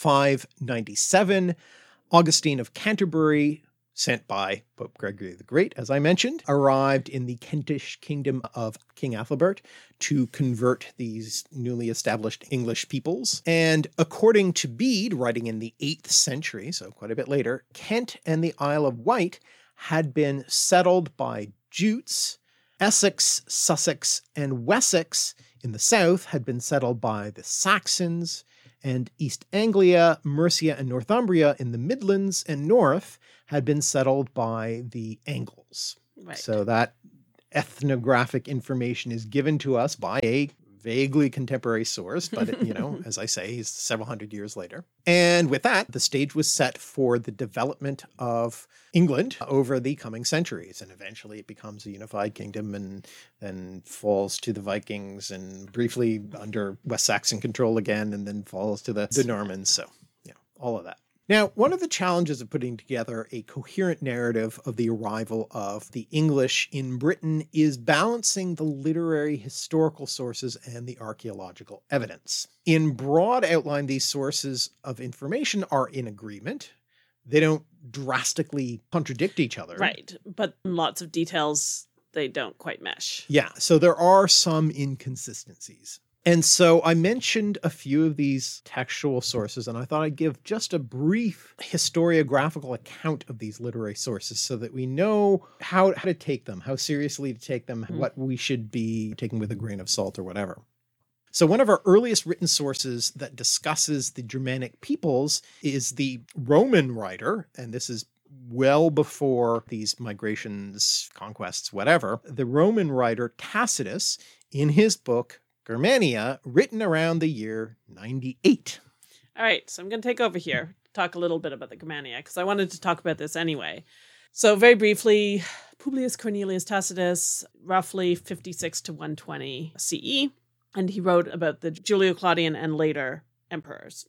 597, Augustine of Canterbury, sent by Pope Gregory the Great, as I mentioned, arrived in the Kentish kingdom of King Athelbert to convert these newly established English peoples. And according to Bede, writing in the 8th century, so quite a bit later, Kent and the Isle of Wight had been settled by Jutes. Essex, Sussex, and Wessex in the south had been settled by the Saxons, and East Anglia, Mercia, and Northumbria in the Midlands and north had been settled by the Angles. Right. So that ethnographic information is given to us by a vaguely contemporary source, but as I say, he's several hundred years later. And with that, the stage was set for the development of England over the coming centuries. And eventually it becomes a unified kingdom and then falls to the Vikings and briefly under West Saxon control again, and then falls to the Normans. So, all of that. Now, one of the challenges of putting together a coherent narrative of the arrival of the English in Britain is balancing the literary historical sources and the archaeological evidence. In broad outline, these sources of information are in agreement. They don't drastically contradict each other.
Right, but in lots of details, they don't quite mesh.
Yeah, so there are some inconsistencies. And so I mentioned a few of these textual sources, and I thought I'd give just a brief historiographical account of these literary sources so that we know how to take them, how seriously to take them, what we should be taking with a grain of salt or whatever. So one of our earliest written sources that discusses the Germanic peoples is the Roman writer, and this is well before these migrations, conquests, whatever. The Roman writer Tacitus, in his book Germania, written around the year 98.
All right, so I'm going to take over here, talk a little bit about the Germania, because I wanted to talk about this anyway. So very briefly, Publius Cornelius Tacitus, roughly 56 to 120 CE, and he wrote about the Julio-Claudian and later emperors.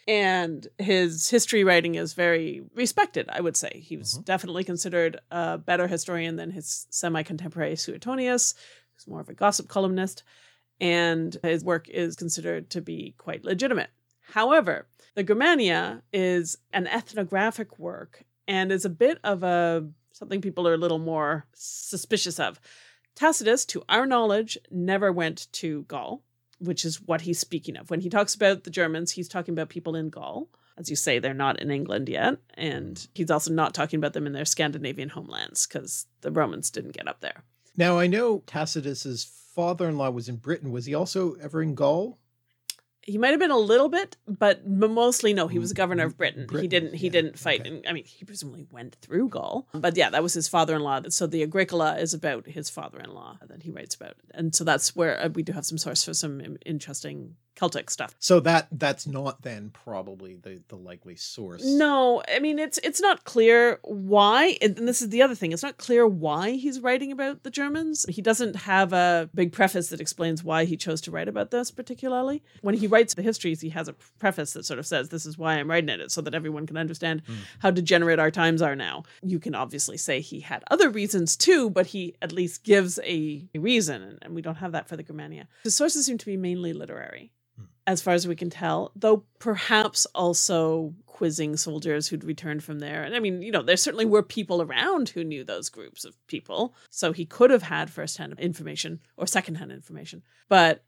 And his history writing is very respected, I would say. He was definitely considered a better historian than his semi-contemporary Suetonius, who's more of a gossip columnist. And his work is considered to be quite legitimate. However, the Germania is an ethnographic work and is a bit of something people are a little more suspicious of. Tacitus, to our knowledge, never went to Gaul, which is what he's speaking of. When he talks about the Germans, he's talking about people in Gaul. As you say, they're not in England yet. And he's also not talking about them in their Scandinavian homelands because the Romans didn't get up there.
Now, I know Tacitus's father-in-law was in Britain. Was he also ever in Gaul?
He might have been a little bit, but mostly no. He was governor of Britain. He didn't fight.
Okay.
I mean, he presumably went through Gaul, but yeah, that was his father-in-law. So the Agricola is about his father-in-law that he writes about, and so that's where we do have some source for some interesting Celtic stuff.
So that's not then probably the likely source.
No, I mean it's not clear why, and this is the other thing. It's not clear why he's writing about the Germans. He doesn't have a big preface that explains why he chose to write about this particularly. When he writes the histories, he has a preface that sort of says, "This is why I'm writing it, so that everyone can understand how degenerate our times are now." You can obviously say he had other reasons too, but he at least gives a reason, and we don't have that for the Germania. The sources seem to be mainly literary, as far as we can tell, though perhaps also quizzing soldiers who'd returned from there. And I mean, there certainly were people around who knew those groups of people. So he could have had firsthand information or secondhand information, but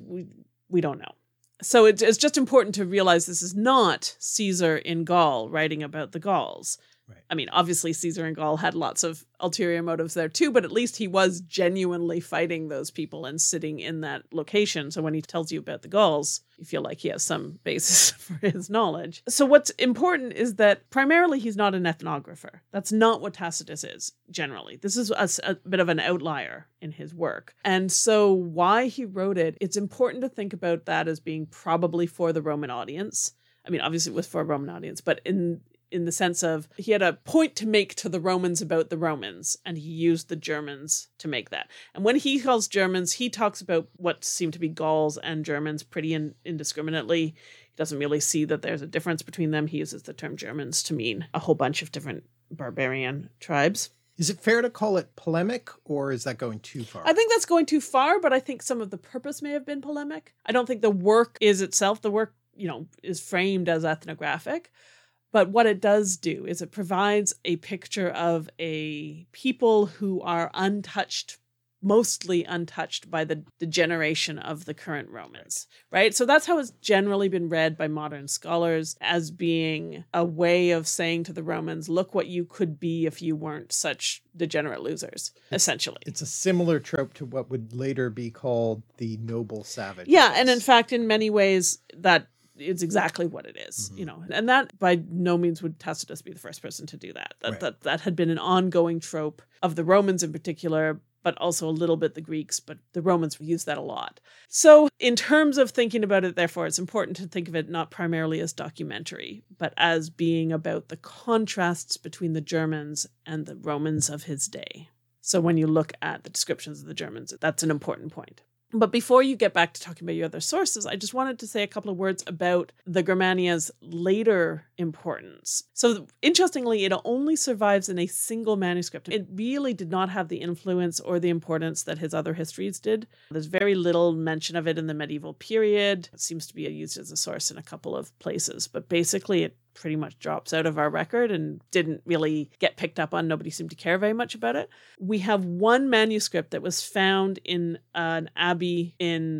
we don't know. So it's just important to realize this is not Caesar in Gaul writing about the Gauls.
Right.
I mean, obviously Caesar in Gaul had lots of ulterior motives there too, but at least he was genuinely fighting those people and sitting in that location. So when he tells you about the Gauls, you feel like he has some basis for his knowledge. So what's important is that primarily he's not an ethnographer. That's not what Tacitus is, generally. This is a bit of an outlier in his work. And so why he wrote it, it's important to think about that as being probably for the Roman audience. I mean, obviously it was for a Roman audience, but in the sense of he had a point to make to the Romans about the Romans, and he used the Germans to make that. And when he calls Germans, he talks about what seem to be Gauls and Germans pretty indiscriminately. He doesn't really see that there's a difference between them. He uses the term Germans to mean a whole bunch of different barbarian tribes.
Is it fair to call it polemic, or is that going too far?
I think that's going too far, but I think some of the purpose may have been polemic. I don't think the work is itself, the work, is framed as ethnographic. But what it does do is it provides a picture of a people who are mostly untouched by the degeneration of the current Romans, right? So that's how it's generally been read by modern scholars, as being a way of saying to the Romans, look what you could be if you weren't such degenerate losers, essentially.
It's a similar trope to what would later be called the noble savage.
Yeah, and in fact, in many ways, that is exactly what it is, and that by no means would Tacitus be the first person to do that. That had been an ongoing trope of the Romans in particular, but also a little bit the Greeks, but the Romans used that a lot. So in terms of thinking about it, therefore, it's important to think of it not primarily as documentary, but as being about the contrasts between the Germans and the Romans of his day. So when you look at the descriptions of the Germans, that's an important point. But before you get back to talking about your other sources, I just wanted to say a couple of words about the Germania's later importance. So interestingly, it only survives in a single manuscript. It really did not have the influence or the importance that his other histories did. There's very little mention of it in the medieval period. It seems to be used as a source in a couple of places, but basically it pretty much drops out of our record and didn't really get picked up on. Nobody seemed to care very much about it. We have one manuscript that was found in an abbey in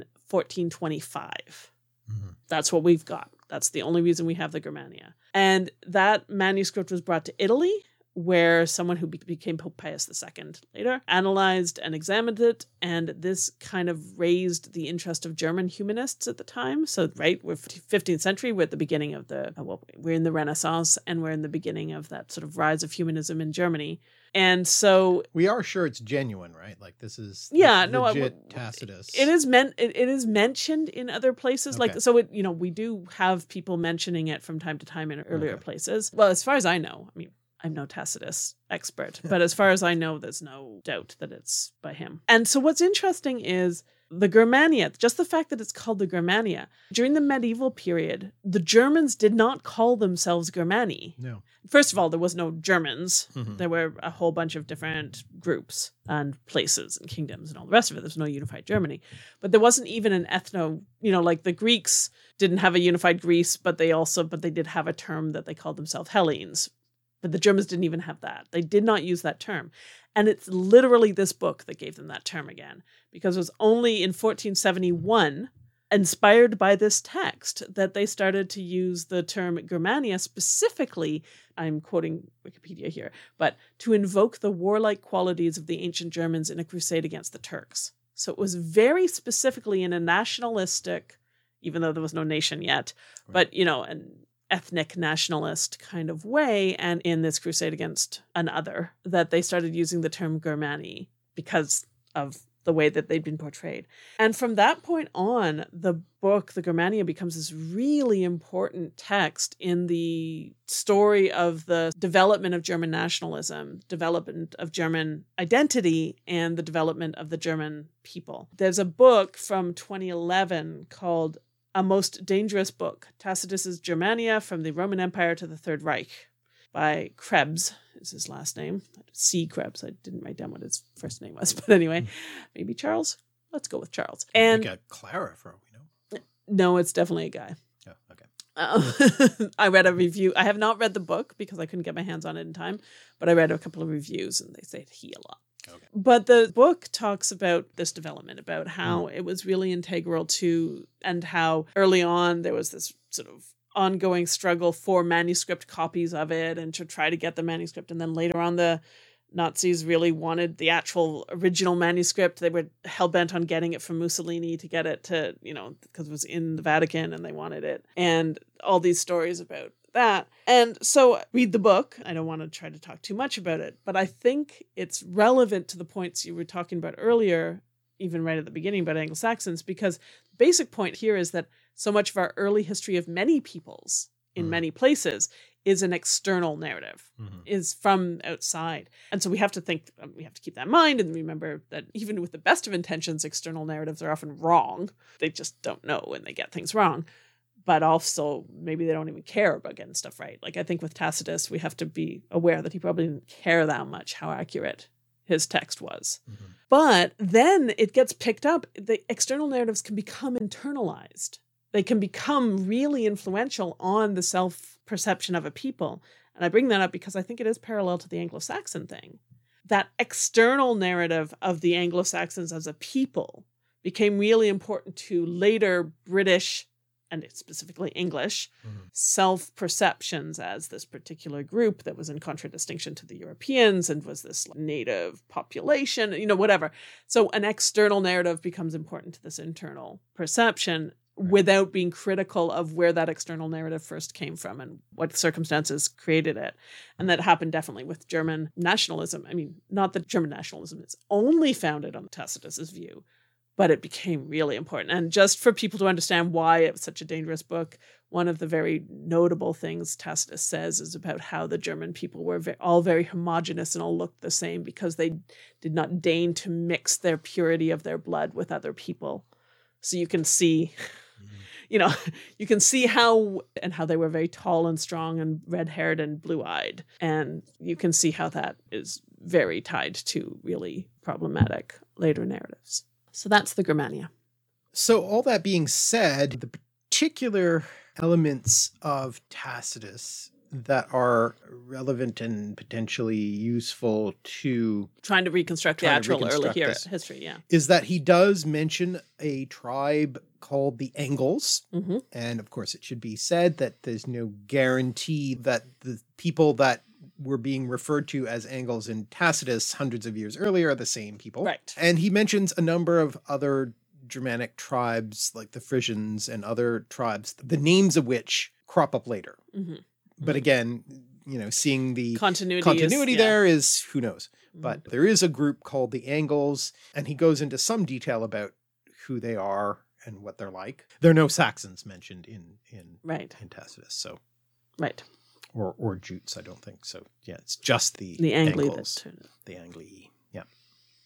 1425. Mm-hmm. That's what we've got. That's the only reason we have the Germania. And that manuscript was brought to Italy, where someone who became Pope Pius II later analyzed and examined it, and this kind of raised the interest of German humanists at the time. So, right, we're 15th century, we're at the beginning of we're in the Renaissance, and we're in the beginning of that sort of rise of humanism in Germany. And so
we are sure it's genuine, right? Like this is legit Tacitus.
It is mentioned in other places. Okay. Like, so we do have people mentioning it from time to time in earlier places. Well, as far as I know, I mean, I'm no Tacitus expert, but as far as I know, there's no doubt that it's by him. And so what's interesting is The Germania, just the fact that it's called the Germania, during the medieval period, the Germans did not call themselves Germani.
No.
First of all, there was no Germans.
Mhm.
There were a whole bunch of different groups and places and kingdoms and all the rest of it. There's no unified Germany. But there wasn't even an like the Greeks didn't have a unified Greece, but they did have a term that they called themselves Hellenes. But the Germans didn't even have that. They did not use that term. And it's literally this book that gave them that term again, because it was only in 1471, inspired by this text, that they started to use the term Germania specifically, I'm quoting Wikipedia here, but to invoke the warlike qualities of the ancient Germans in a crusade against the Turks. So it was very specifically in a nationalistic, even though there was no nation yet, but, an ethnic nationalist kind of way, and in this crusade against another, that they started using the term Germani because of the way that they'd been portrayed. And from that point on, the book, the Germania, becomes this really important text in the story of the development of German nationalism, development of German identity, and the development of the German people. There's a book from 2011 called A Most Dangerous Book, Tacitus's Germania from the Roman Empire to the Third Reich, by Krebs is his last name. C. Krebs. I didn't write down what his first name was, but anyway, maybe Charles. Let's go with Charles. And
we got Clara for all we know.
No, it's definitely a guy.
Oh, okay.
I read a review. I have not read the book because I couldn't get my hands on it in time, but I read a couple of reviews and they say he a lot.
Okay.
But the book talks about this development, about how it was really integral to, and how early on there was this sort of ongoing struggle for manuscript copies of it and to try to get the manuscript. And then later on, the Nazis really wanted the actual original manuscript. They were hell-bent on getting it from Mussolini to get it to, because it was in the Vatican and they wanted it. And all these stories about that. And so read the book. I don't want to try to talk too much about it, but I think it's relevant to the points you were talking about earlier, even right at the beginning about Anglo-Saxons, because the basic point here is that so much of our early history of many peoples in many places is an external narrative, is from outside. And so we have to keep that in mind and remember that even with the best of intentions, external narratives are often wrong. They just don't know when they get things wrong. But also maybe they don't even care about getting stuff right. Like I think with Tacitus, we have to be aware that he probably didn't care that much how accurate his text was. But then it gets picked up. The external narratives can become internalized. They can become really influential on the self-perception of a people. And I bring that up because I think it is parallel to the Anglo-Saxon thing. That external narrative of the Anglo-Saxons as a people became really important to later British, and specifically English, self-perceptions as this particular group that was in contradistinction to the Europeans and was this native population, whatever. So an external narrative becomes important to this internal perception without being critical of where that external narrative first came from and what circumstances created it. And that happened definitely with German nationalism. I mean, not that German nationalism is only founded on Tacitus's view, but it became really important. And just for people to understand why it was such a dangerous book, one of the very notable things Tacitus says is about how the German people were all very homogenous and all looked the same because they did not deign to mix their purity of their blood with other people. So you can see, you can see how they were very tall and strong and red-haired and blue-eyed. And you can see how that is very tied to really problematic later narratives. So that's the Germania.
So all that being said, the particular elements of Tacitus that are relevant and potentially useful to
trying to reconstruct the actual early history,
is that he does mention a tribe called the Angles. And of course, it should be said that there's no guarantee that the people that were being referred to as Angles in Tacitus hundreds of years earlier are the same people.
Right.
And he mentions a number of other Germanic tribes like the Frisians and other tribes, the names of which crop up later. But again, seeing the continuity there is who knows. But there is a group called the Angles, and he goes into some detail about who they are and what they're like. There are no Saxons mentioned in Tacitus, so
right.
Or Jutes, I don't think so. Yeah, it's just the
Angli.
Angles, the Angli. Yeah.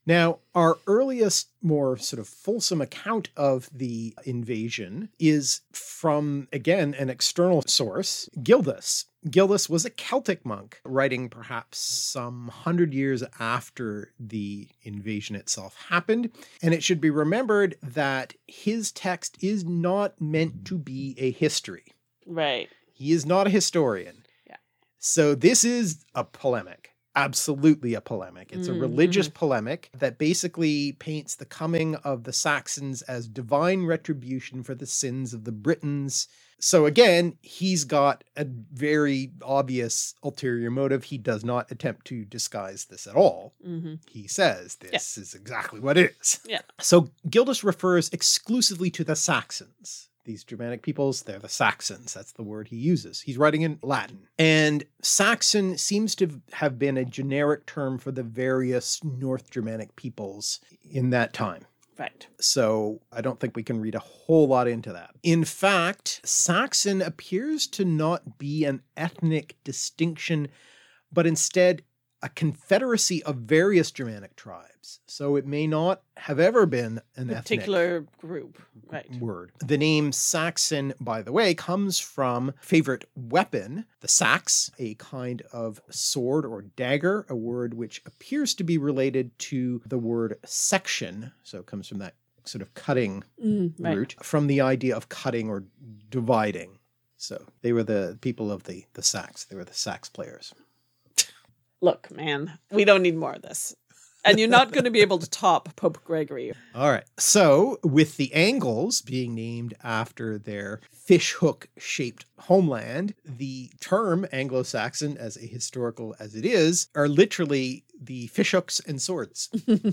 Now, our earliest, more sort of fulsome account of the invasion is from, again, an external source, Gildas. Gildas was a Celtic monk, writing perhaps some 100 years after the invasion itself happened. And it should be remembered that his text is not meant to be a history.
Right.
He is not a historian.
Yeah.
So this is a polemic. Absolutely a polemic. It's a religious polemic that basically paints the coming of the Saxons as divine retribution for the sins of the Britons. So again, he's got a very obvious ulterior motive. He does not attempt to disguise this at all. He says this is exactly what it is.
Yeah.
So Gildas refers exclusively to the Saxons. These Germanic peoples, they're the Saxons. That's the word he uses. He's writing in Latin. And Saxon seems to have been a generic term for the various North Germanic peoples in that time.
Right.
So I don't think we can read a whole lot into that. In fact, Saxon appears to not be an ethnic distinction, but instead a confederacy of various Germanic tribes. So it may not have ever been an
particular group. Right.
Word. The name Saxon, by the way, comes from favorite weapon, the sax, a kind of sword or dagger, a word which appears to be related to the word section. So it comes from that sort of cutting root, from the idea of cutting or dividing. So they were the people of the sax. They were the sax players.
Look, man, we don't need more of this. And you're not going to be able to top Pope Gregory.
All right. So with the Angles being named after their fishhook-shaped homeland, the term Anglo-Saxon, as ahistorical as it is, are literally the fishhooks and swords.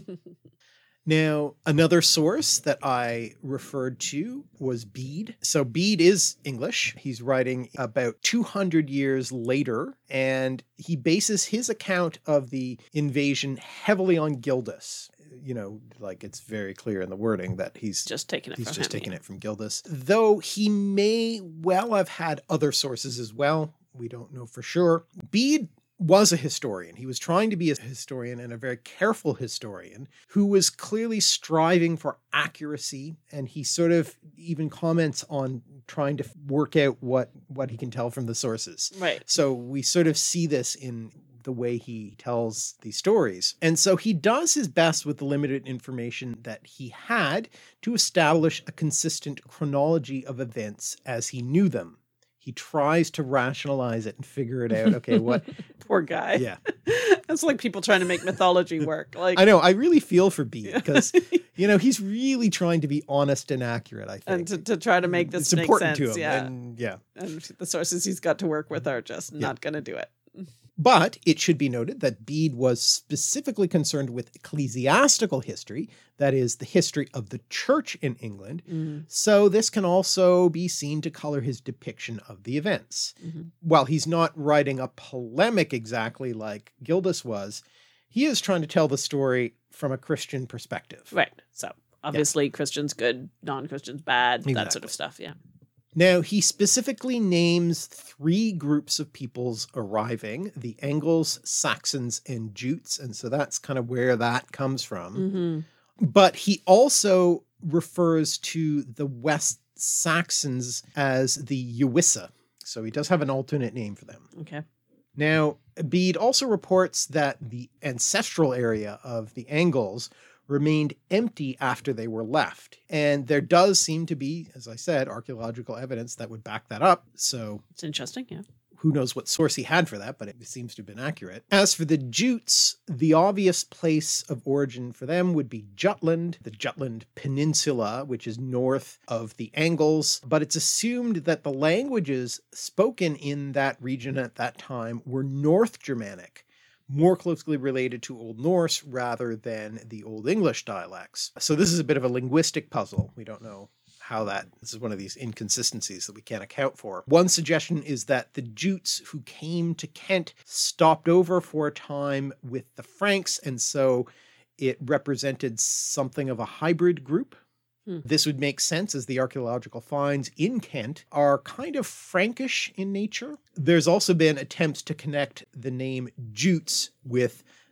Now, another source that I referred to was Bede. So Bede is English. He's writing about 200 years later, and he bases his account of the invasion heavily on Gildas. You know, like it's very clear in the wording that he's
just taking it
from Gildas. Though he may well have had other sources as well. We don't know for sure. Bede was a historian. He was trying to be a historian, and a very careful historian who was clearly striving for accuracy. And he sort of even comments on trying to work out what he can tell from the sources.
Right.
So we sort of see this in the way he tells these stories. And so he does his best with the limited information that he had to establish a consistent chronology of events as he knew them. He tries to rationalize it and figure it out. Okay, what?
Poor guy.
Yeah.
That's like people trying to make mythology work. Like
I know. I really feel for Bede because, you know, he's really trying to be honest and accurate, I think.
And to try to make this
it's
make
important
sense.
to him.
Yeah.
And
And the sources he's got to work with are just not going to do it.
But it should be noted that Bede was specifically concerned with ecclesiastical history, that is, the history of the church in England. So this can also be seen to color his depiction of the events. While he's not writing a polemic exactly like Gildas was, he is trying to tell the story from a Christian perspective.
Right. So obviously Christians good, non-Christians bad, that sort of stuff. Yeah.
Now, he specifically names 3 groups of peoples arriving, the Angles, Saxons, and Jutes. And so that's kind of where that comes from. But he also refers to the West Saxons as the Uwissa. So he does have an alternate name for them.
Okay.
Now, Bede also reports that the ancestral area of the Angles remained empty after they were left. And there does seem to be, as I said, archaeological evidence that would back that up. So
it's interesting, yeah.
Who knows what source he had for that, but it seems to have been accurate. As for the Jutes, the obvious place of origin for them would be Jutland, the Jutland Peninsula, which is north of the Angles. But it's assumed that the languages spoken in that region at that time were North Germanic, more closely related to Old Norse rather than the Old English dialects. So this is a bit of a linguistic puzzle. We don't know how this is one of these inconsistencies that we can't account for. One suggestion is that the Jutes who came to Kent stopped over for a time with the Franks, and so it represented something of a hybrid group. This would make sense as the archaeological finds in Kent are kind of Frankish in nature. There's also been attempts to connect the name Jutes with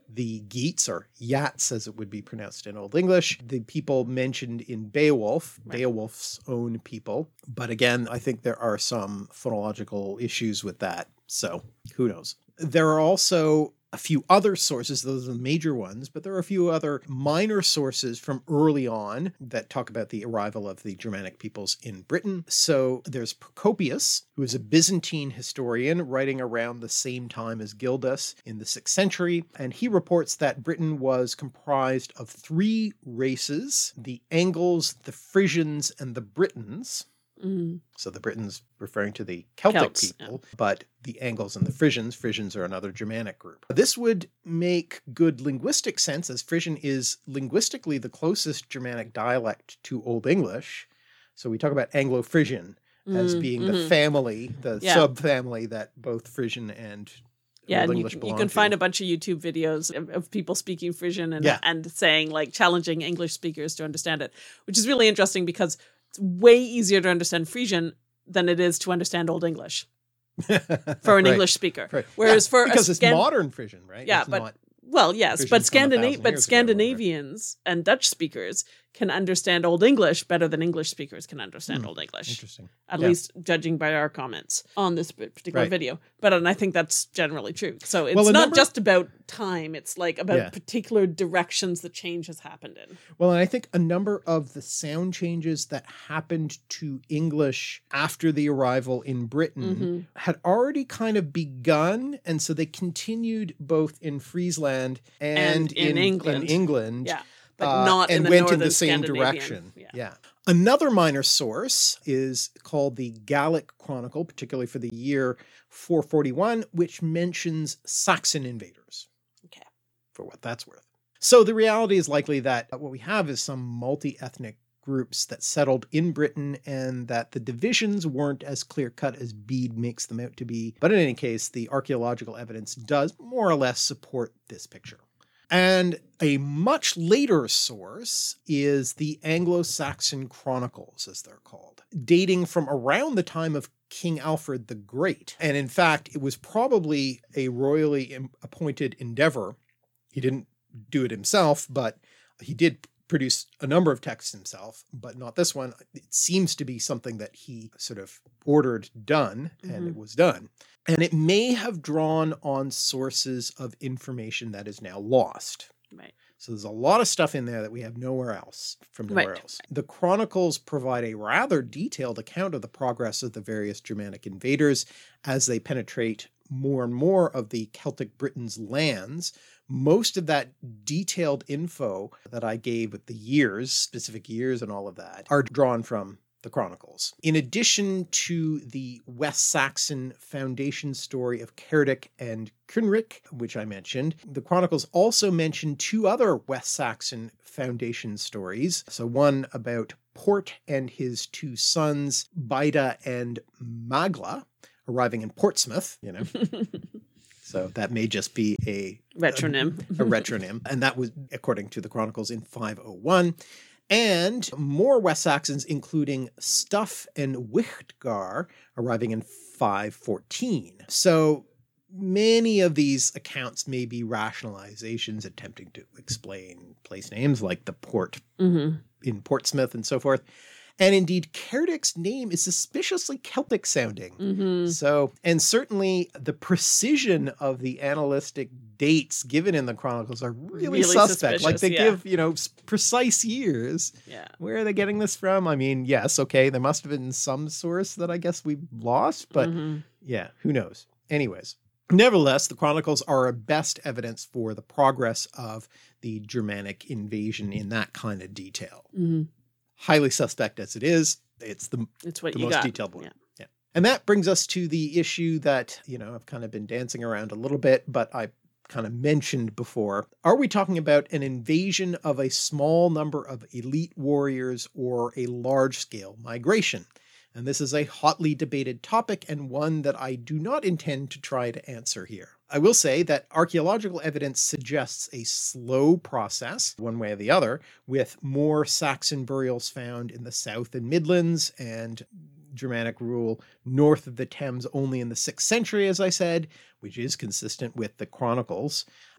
the Geats, or Yats as it would be pronounced in Old English, the people mentioned in Beowulf, Beowulf's own people. But again, I think there are some phonological issues with that. So who knows? There are also a few other sources, those are the major ones, but there are a few other minor sources from early on that talk about the arrival of the Germanic peoples in Britain. So there's Procopius, who is a Byzantine historian writing around the same time as Gildas in the 6th century, and he reports that Britain was comprised of 3 races, the Angles, the Frisians, and the Britons. So the Britons referring to the Celtic people, but the Angles and the Frisians are another Germanic group. This would make good linguistic sense, as Frisian is linguistically the closest Germanic dialect to Old English. So we talk about Anglo-Frisian as being the family, the subfamily that both Frisian and Old English belong to.
You can find a bunch of YouTube videos of people speaking Frisian and saying, like, challenging English speakers to understand it, which is really interesting because it's way easier to understand Frisian than it is to understand Old English for an English speaker.
Right.
Whereas for
because it's modern Frisian, right?
Yeah,
it's
but
not
well, yes, but
Frisian
Scandinavians and Dutch speakers can understand Old English better than English speakers can understand Old English.
Interesting.
At least judging by our comments on this particular video. But and I think that's generally true. So it's not just about time. It's like about particular directions the change has happened in.
Well, and I think a number of the sound changes that happened to English after the arrival in Britain had already kind of begun. And so they continued both in Friesland and in England.
Yeah. But not in the
went
northern
in the same
Scandinavian.
direction. Yeah. Another minor source is called the Gallic Chronicle, particularly for the year 441, which mentions Saxon invaders.
Okay.
For what that's worth. So the reality is likely that what we have is some multi-ethnic groups that settled in Britain and that the divisions weren't as clear-cut as Bede makes them out to be. But in any case, the archaeological evidence does more or less support this picture. And a much later source is the Anglo-Saxon Chronicles, as they're called, dating from around the time of King Alfred the Great. And in fact, it was probably a royally appointed endeavor. He didn't do it himself, but he did produce a number of texts himself, but not this one. It seems to be something that he sort of ordered done, and it was done. And it may have drawn on sources of information that is now lost.
Right.
So there's a lot of stuff in there that we have nowhere else, from nowhere else. The Chronicles provide a rather detailed account of the progress of the various Germanic invaders as they penetrate more and more of the Celtic Britain's lands. Most of that detailed info that I gave with the years, specific years and all of that, are drawn from the Chronicles. In addition to the West Saxon foundation story of Cerdic and Cynric, which I mentioned, the Chronicles also mention 2 other West Saxon foundation stories. So one about Port and his 2 sons, Bida and Magla, arriving in Portsmouth, So that may just be a
retronym.
A retronym. And that was, according to the Chronicles, in 501. And more West Saxons, including Stuff and Wichtgar, arriving in 514. So many of these accounts may be rationalizations attempting to explain place names like the port in Portsmouth and so forth. And indeed, Cerdic's name is suspiciously Celtic sounding. So, and certainly the precision of the analytic dates given in the Chronicles are really suspect. Like they give, precise years.
Yeah.
Where are they getting this from? I mean, yes, okay, there must have been some source that I guess we lost, but yeah, who knows? Anyways. Nevertheless, the Chronicles are our best evidence for the progress of the Germanic invasion in that kind of detail. Highly suspect as it is, it's the most detailed one. Yeah. And that brings us to the issue that, I've kind of been dancing around a little bit, but I kind of mentioned before. Are we talking about an invasion of a small number of elite warriors or a large-scale migration? And this is a hotly debated topic and one that I do not intend to try to answer here. I will say that archaeological evidence suggests a slow process, one way or the other, with more Saxon burials found in the South and Midlands and Germanic rule north of the Thames only in the 6th century, as I said, which is consistent with the Chronicles.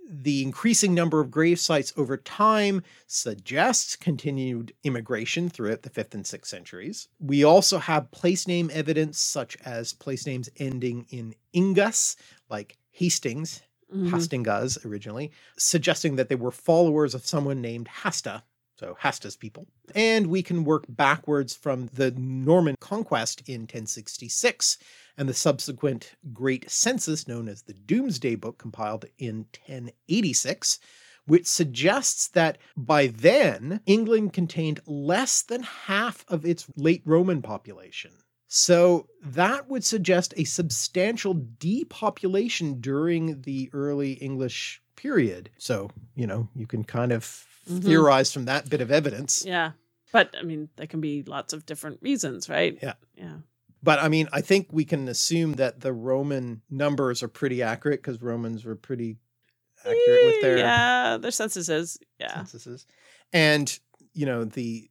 The increasing number of grave sites over time suggests continued immigration throughout the 5th and 6th centuries. We also have place name evidence, such as place names ending in ingus, like Hastings, Hastingas originally, suggesting that they were followers of someone named Hasta, so Hasta's people. And we can work backwards from the Norman conquest in 1066 and the subsequent Great Census known as the Domesday Book compiled in 1086, which suggests that by then England contained less than half of its late Roman population. So that would suggest a substantial depopulation during the early English period. So, you can kind of theorize from that bit of evidence.
Yeah. But I mean, there can be lots of different reasons, right?
Yeah.
Yeah.
But I mean, I think we can assume that the Roman numbers are pretty accurate because Romans were pretty accurate with their
censuses.
censuses. And, the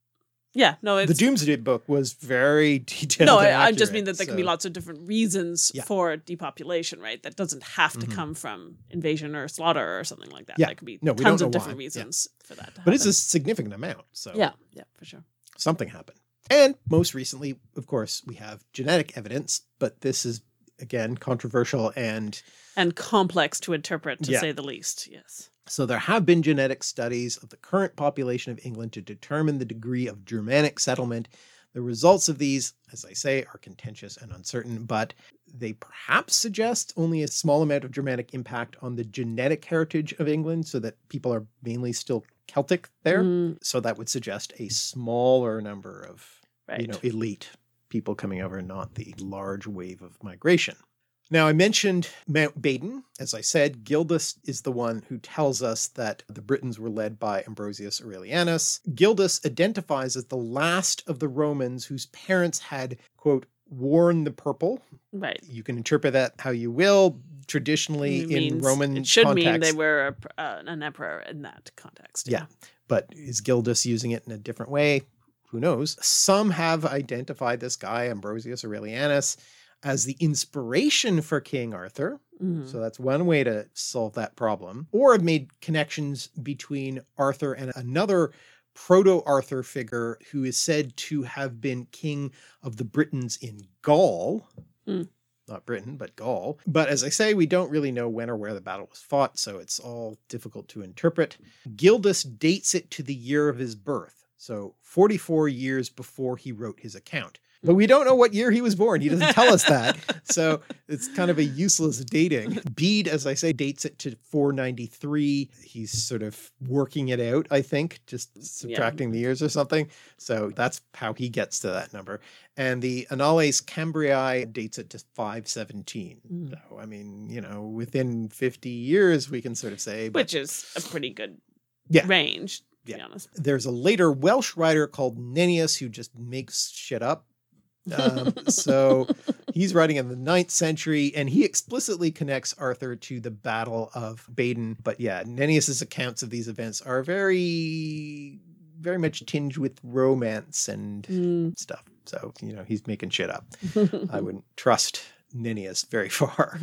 the
Domesday Book was very detailed.
No,
and
I
accurate,
just mean that there can be lots of different reasons
Yeah.
for depopulation, right? That doesn't have to come from invasion or slaughter or something like that.
Yeah.
There could be
No, we
tons
don't
of
know
different
why.
reasons for that to happen.
But it's a significant amount. So
yeah, for sure.
something happened. And most recently, of course, we have genetic evidence, but this is, again, controversial and
complex to interpret, to
Yeah.
say the least. Yes.
So there have been genetic studies of the current population of England to determine the degree of Germanic settlement. The results of these, as I say, are contentious and uncertain, but they perhaps suggest only a small amount of Germanic impact on the genetic heritage of England, so that people are mainly still Celtic there. So that would suggest a smaller number of, elite people coming over, not the large wave of migration. Now, I mentioned Mount Baden. As I said, Gildas is the one who tells us that the Britons were led by Ambrosius Aurelianus. Gildas identifies as the last of the Romans whose parents had, quote, worn the purple.
Right.
You can interpret that how you will. Traditionally, in Roman
it should
context,
mean they were an emperor in that context.
Yeah. But is Gildas using it in a different way? Who knows? Some have identified this guy, Ambrosius Aurelianus, as the inspiration for King Arthur. So that's one way to solve that problem. Or have made connections between Arthur and another proto-Arthur figure who is said to have been king of the Britons in Gaul. Not Britain, but Gaul. But as I say, we don't really know when or where the battle was fought, so it's all difficult to interpret. Gildas dates it to the year of his birth, so 44 years before he wrote his account. But we don't know what year he was born. He doesn't tell us that. So it's kind of a useless dating. Bede, as I say, dates it to 493. He's sort of working it out, I think, just subtracting the years or something. So that's how he gets to that number. And the Annales Cambriae dates it to 517. So, I mean, within 50 years, we can sort of say.
Which is a pretty good range, to be honest.
There's a later Welsh writer called Nennius who just makes shit up. So he's writing in the 9th century, and he explicitly connects Arthur to the Battle of Baden. But Nennius's accounts of these events are very, very much tinged with romance and stuff. So, he's making shit up. I wouldn't trust Nennius very far.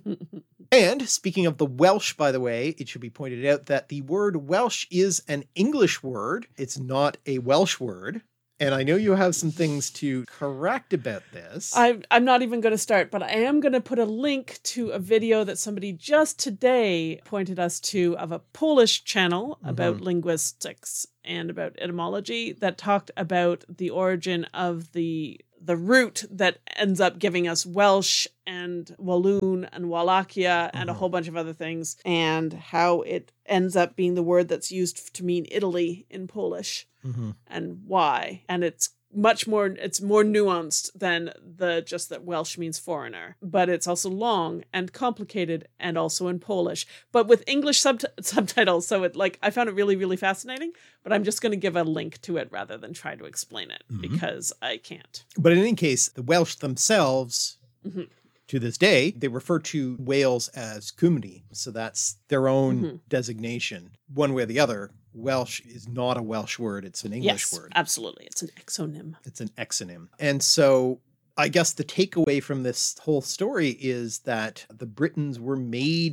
And speaking of the Welsh, by the way, it should be pointed out that the word Welsh is an English word. It's not a Welsh word. And I know you have some things to correct about this.
I'm not even going to start, but I am going to put a link to a video that somebody just today pointed us to of a Polish channel about linguistics and about etymology that talked about the origin of the root that ends up giving us Welsh and Walloon and Wallachia and a whole bunch of other things, and how it ends up being the word that's used to mean Italy in Polish and why. And it's more nuanced than just that Welsh means foreigner, but it's also long and complicated and also in Polish, but with English subtitles. So I found it really, really fascinating, but I'm just going to give a link to it rather than try to explain it because I can't.
But in any case, the Welsh themselves, to this day, they refer to Wales as Cymru. So that's their own designation. One way or the other, Welsh is not a Welsh word. It's an English word.
Absolutely. It's an exonym.
It's an exonym. And so I guess the takeaway from this whole story is that the Britons were made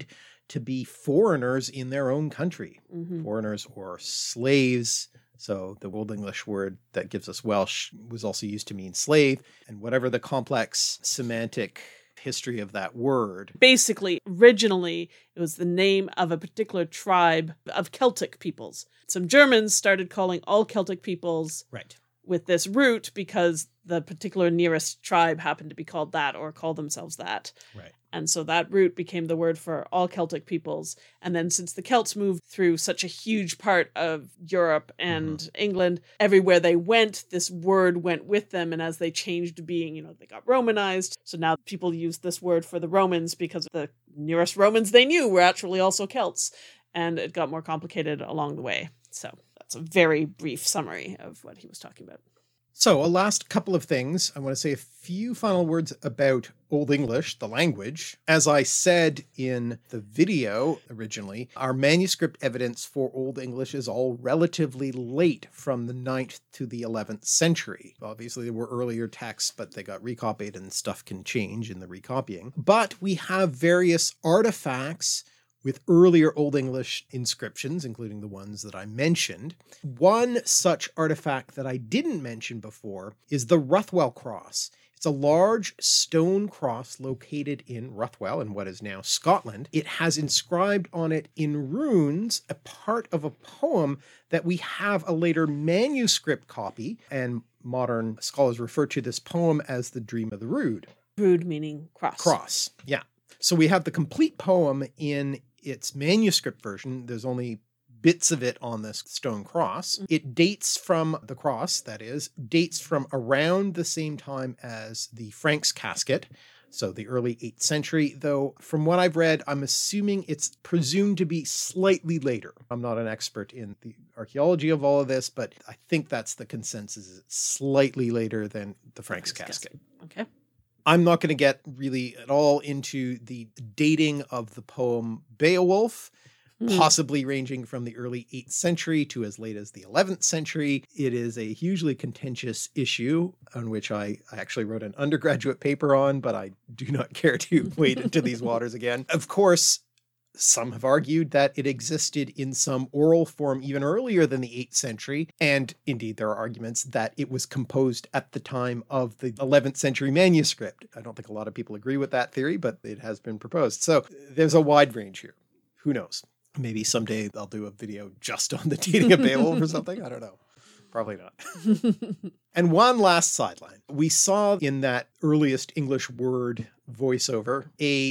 to be foreigners in their own country,
Mhm.
foreigners or slaves. So the Old English word that gives us Welsh was also used to mean slave, and whatever the complex semantic history of that word.
Basically, originally, it was the name of a particular tribe of Celtic peoples. Some Germans started calling all Celtic peoples
Right.
with this root because the particular nearest tribe happened to be called that or call themselves that.
Right.
And so that root became the word for all Celtic peoples. And then since the Celts moved through such a huge part of Europe and England, everywhere they went, this word went with them. And as they changed to being, they got Romanized. So now people use this word for the Romans because the nearest Romans they knew were actually also Celts. And it got more complicated along the way. So that's a very brief summary of what he was talking about.
So a last couple of things. I want to say a few final words about Old English, the language. As I said in the video originally, our manuscript evidence for Old English is all relatively late, from the 9th to the 11th century. Obviously, there were earlier texts, but they got recopied and stuff can change in the recopying. But we have various artifacts with earlier Old English inscriptions, including the ones that I mentioned. One such artifact that I didn't mention before is the Ruthwell Cross. It's a large stone cross located in Ruthwell, in what is now Scotland. It has inscribed on it in runes a part of a poem that we have a later manuscript copy, and modern scholars refer to this poem as the Dream of the Rood.
Rood meaning cross.
Cross, yeah. So we have the complete poem in its manuscript version. There's only bits of it on this stone cross. It dates from the cross, that is, dates from around the same time as the Frank's casket, so the early 8th century, though from what I've read, I'm assuming it's presumed to be slightly later. I'm not an expert in the archaeology of all of this, but I think that's the consensus. It's slightly later than the Frank's casket.
Okay.
I'm not going to get really at all into the dating of the poem Beowulf, possibly ranging from the early 8th century to as late as the 11th century. It is a hugely contentious issue on which I actually wrote an undergraduate paper on, but I do not care to wade into these waters again. Of course, some have argued that it existed in some oral form even earlier than the 8th century, and indeed there are arguments that it was composed at the time of the 11th century manuscript. I don't think a lot of people agree with that theory, but it has been proposed. So there's a wide range here. Who knows? Maybe someday I'll do a video just on the dating of Beowulf or something. I don't know. Probably not. And one last sideline. We saw in that earliest English word voiceover,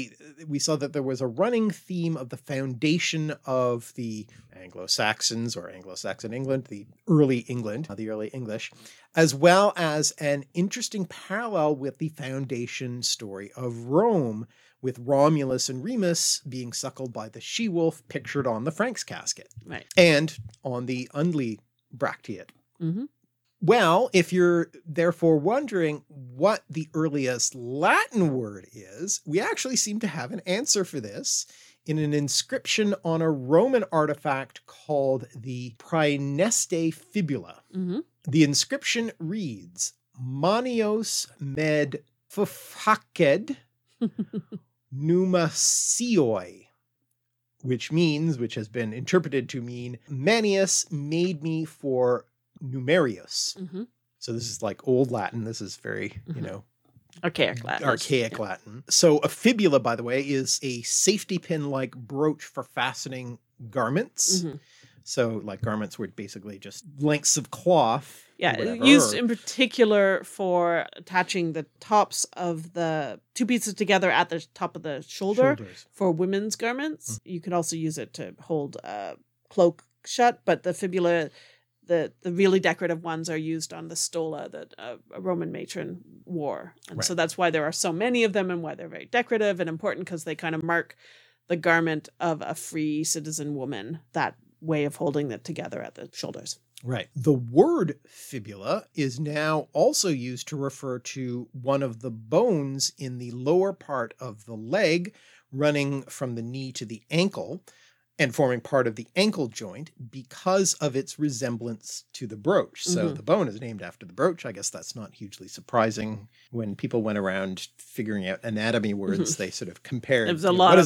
we saw that there was a running theme of the foundation of the Anglo-Saxons or Anglo-Saxon England, the early England, the early English, as well as an interesting parallel with the foundation story of Rome, with Romulus and Remus being suckled by the she-wolf pictured on the Frank's casket.
Right.
And on the Undley Bracteate.
Mm-hmm.
Well, if you're therefore wondering what the earliest Latin word is, we actually seem to have an answer for this in an inscription on a Roman artifact called the Praeneste Fibula.
Mm-hmm.
The inscription reads, Manios med fufaced pneumasioi, which has been interpreted to mean, Manius made me for Numerius.
Mm-hmm.
So this is like old Latin. This is very,
Archaic Latin.
archaic Latin. So a fibula, by the way, is a safety pin-like brooch for fastening garments.
Mm-hmm.
So like garments were basically just lengths of cloth.
Yeah,
whatever,
used in particular for attaching the tops of the two pieces together at the top of the shoulder.
shoulders.
For women's garments. You could also use it to hold a cloak shut, but the fibula, the really decorative ones, are used on the stola that a Roman matron wore. And so that's why there are so many of them and why they're very decorative and important, because they kind of mark the garment of a free citizen woman, that way of holding it together at the shoulders.
Right. The word fibula is now also used to refer to one of the bones in the lower part of the leg running from the knee to the ankle. and forming part of the ankle joint because of its resemblance to the brooch. So the bone is named after the brooch. I guess that's not hugely surprising. When people went around figuring out anatomy words, they sort of compared.
It was a lot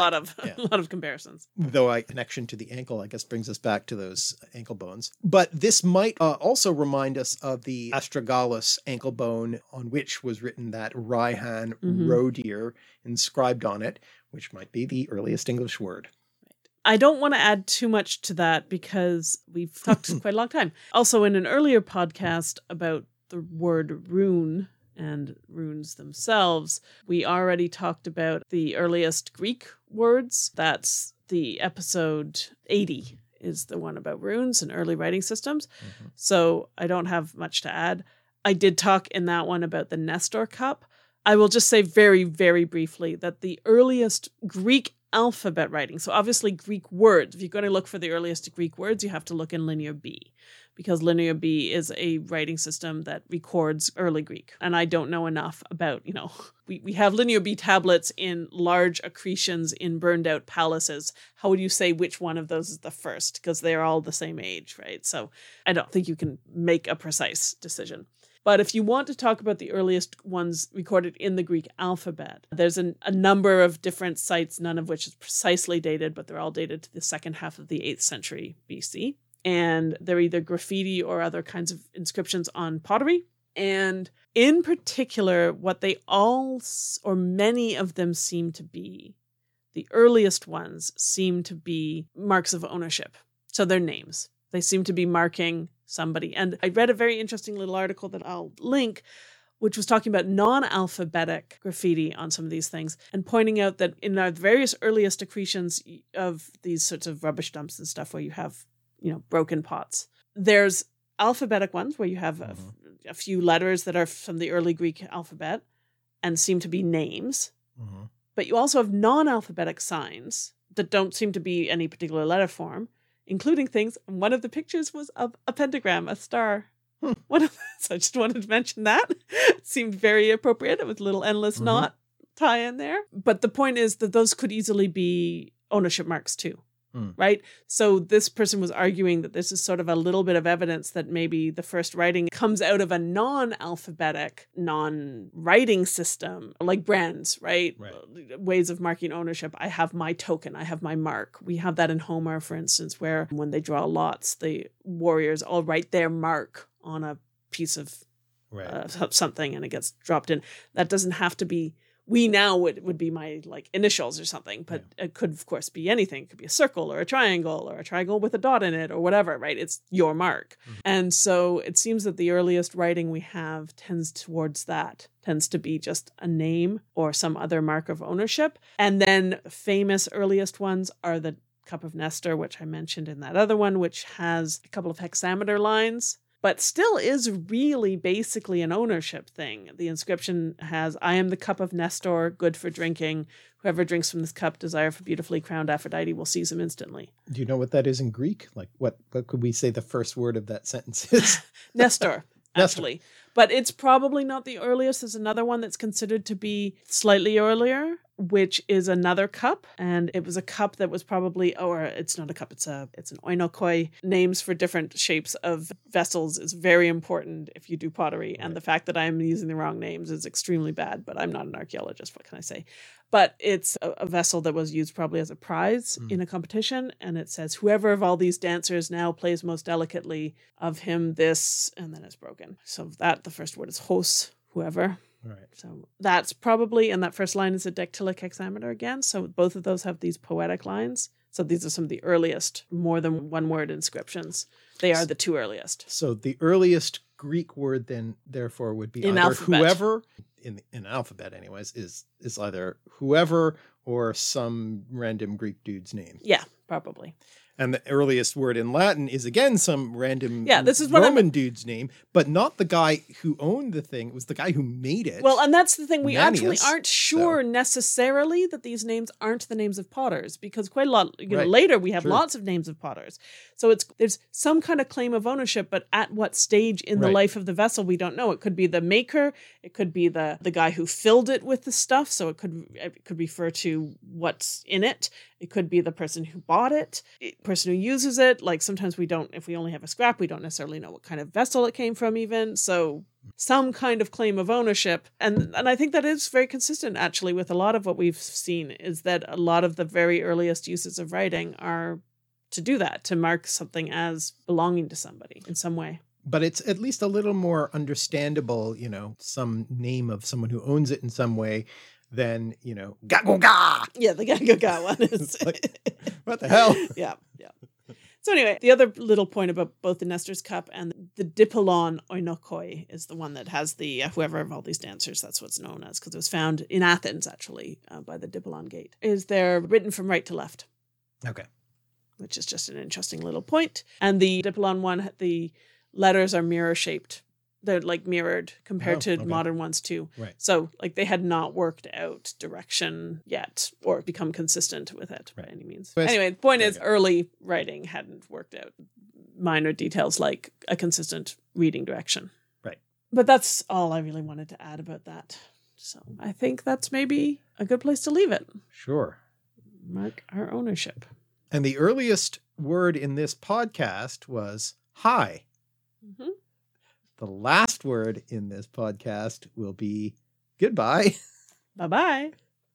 of comparisons.
Though a connection to the ankle, I guess, brings us back to those ankle bones. But this might also remind us of the astragalus ankle bone on which was written that Raihan roe-deer inscribed on it, which might be the earliest English word.
I don't want to add too much to that because we've talked quite a long time. Also, in an earlier podcast about the word rune and runes themselves, we already talked about the earliest Greek words. That's the episode 80 is the one about runes and early writing systems. So I don't have much to add. I did talk in that one about the Nestor cup. I will just say very, very briefly that the earliest Greek alphabet writing, so obviously Greek words, if you're going to look for the earliest Greek words, you have to look in Linear B, because Linear B is a writing system that records early Greek. And I don't know enough about, we have Linear B tablets in large accretions in burned out palaces. How would you say which one of those is the first? Because they're all the same age, right? So I don't think you can make a precise decision. But if you want to talk about the earliest ones recorded in the Greek alphabet, there's a number of different sites, none of which is precisely dated, but they're all dated to the second half of the 8th century BC. And they're either graffiti or other kinds of inscriptions on pottery. And in particular, what they all, or many of them seem to be, the earliest ones seem to be marks of ownership. So they're names. They seem to be marking somebody. And I read a very interesting little article that I'll link, which was talking about non-alphabetic graffiti on some of these things and pointing out that in our various earliest accretions of these sorts of rubbish dumps and stuff where you have, broken pots, there's alphabetic ones where you have a few letters that are from the early Greek alphabet and seem to be names. But you also have non-alphabetic signs that don't seem to be any particular letter form, including things, one of the pictures was of a pentagram, a star. So I just wanted to mention that. It seemed very appropriate. It was a little endless knot tie in there. But the point is that those could easily be ownership marks too, right? So this person was arguing that this is sort of a little bit of evidence that maybe the first writing comes out of a non-alphabetic, non-writing system, like brands, right? Ways of marking ownership. I have my token. I have my mark. We have that in Homer, for instance, where when they draw lots, the warriors all write their mark on a piece of something and it gets dropped in. That doesn't have to be, we now would be my initials or something, but it could of course be anything. It could be a circle or a triangle with a dot in it or whatever, right? It's your mark. And so it seems that the earliest writing we have tends to be just a name or some other mark of ownership. And then famous earliest ones are the Cup of Nestor, which I mentioned in that other one, which has a couple of hexameter lines, but still is really basically an ownership thing. The inscription has, I am the cup of Nestor, good for drinking. Whoever drinks from this cup, desire for beautifully crowned Aphrodite, will seize him instantly.
Do you know what that is in Greek? What could we say the first word of that sentence is?
Nestor, actually. But it's probably not the earliest. There's another one that's considered to be slightly earlier, which is another cup. And it was a cup that was probably, or it's not a cup, it's an oinokoi. Names for different shapes of vessels is very important if you do pottery. And the fact that I'm using the wrong names is extremely bad, but I'm not an archaeologist. What can I say? But it's a vessel that was used probably as a prize in a competition. And it says, whoever of all these dancers now plays most delicately, of him this, and then it's broken. So the first word is hos, whoever.
Right.
So that's probably, and that first line is a dactylic hexameter again. So both of those have these poetic lines. So these are some of the earliest, more than one word inscriptions. They are the two earliest.
So the earliest Greek word then, therefore, would be
in
either
alphabet.
Whoever, in alphabet anyways, is either whoever or some random Greek dude's name.
Yeah, probably.
And the earliest word in Latin is again some random
this is what
Roman dude's name, but not the guy who owned the thing. It was the guy who made it.
Well, and that's the thing. We
Manius,
actually aren't sure necessarily that these names aren't the names of potters, because quite a lot later we have lots of names of potters. So there's some kind of claim of ownership, but at what stage in the life of the vessel, we don't know. It could be the maker. It could be the guy who filled it with the stuff. So it could refer to what's in it. It could be the person who bought it, person who uses it. Like sometimes if we only have a scrap, we don't necessarily know what kind of vessel it came from even. So some kind of claim of ownership. And I think that is very consistent actually with a lot of what we've seen, is that a lot of the very earliest uses of writing are to do that, to mark something as belonging to somebody in some way.
But it's at least a little more understandable, some name of someone who owns it in some way than, ga-go-ga.
Yeah, the ga-go-ga one is.
Like, what the hell?
Yeah. So anyway, the other little point about both the Nestor's Cup and the Dipylon Oinokoi is the one that has the whoever of all these dancers, that's what's known as, because it was found in Athens, actually, by the Dipylon Gate, is they're written from right to left.
Okay.
Which is just an interesting little point. And the Dipylon one, the letters are mirror-shaped. They're like mirrored compared to modern ones too.
Right.
So like they had not worked out direction yet or become consistent with it by any means. But anyway, the point is early writing hadn't worked out minor details like a consistent reading direction.
Right.
But that's all I really wanted to add about that. So I think that's maybe a good place to leave it.
Sure.
Mark our ownership.
And the earliest word in this podcast was hi.
Mm-hmm.
The last word in this podcast will be goodbye.
Bye-bye.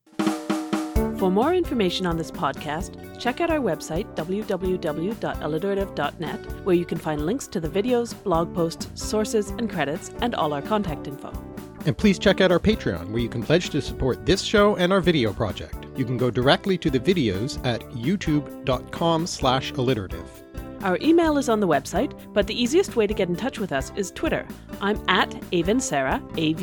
For more information on this podcast, check out our website, www.alliterative.net, where you can find links to the videos, blog posts, sources, and credits, and all our contact info.
And please check out our Patreon, where you can pledge to support this show and our video project. You can go directly to the videos at youtube.com/alliterative.
Our email is on the website, but the easiest way to get in touch with us is Twitter. I'm at Avensarah,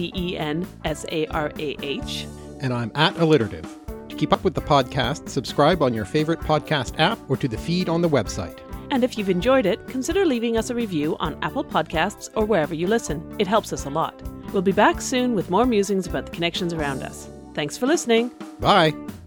AVENSARAH.
And I'm at Alliterative. To keep up with the podcast, subscribe on your favorite podcast app or to the feed on the website.
And if you've enjoyed it, consider leaving us a review on Apple Podcasts or wherever you listen. It helps us a lot. We'll be back soon with more musings about the connections around us. Thanks for listening.
Bye.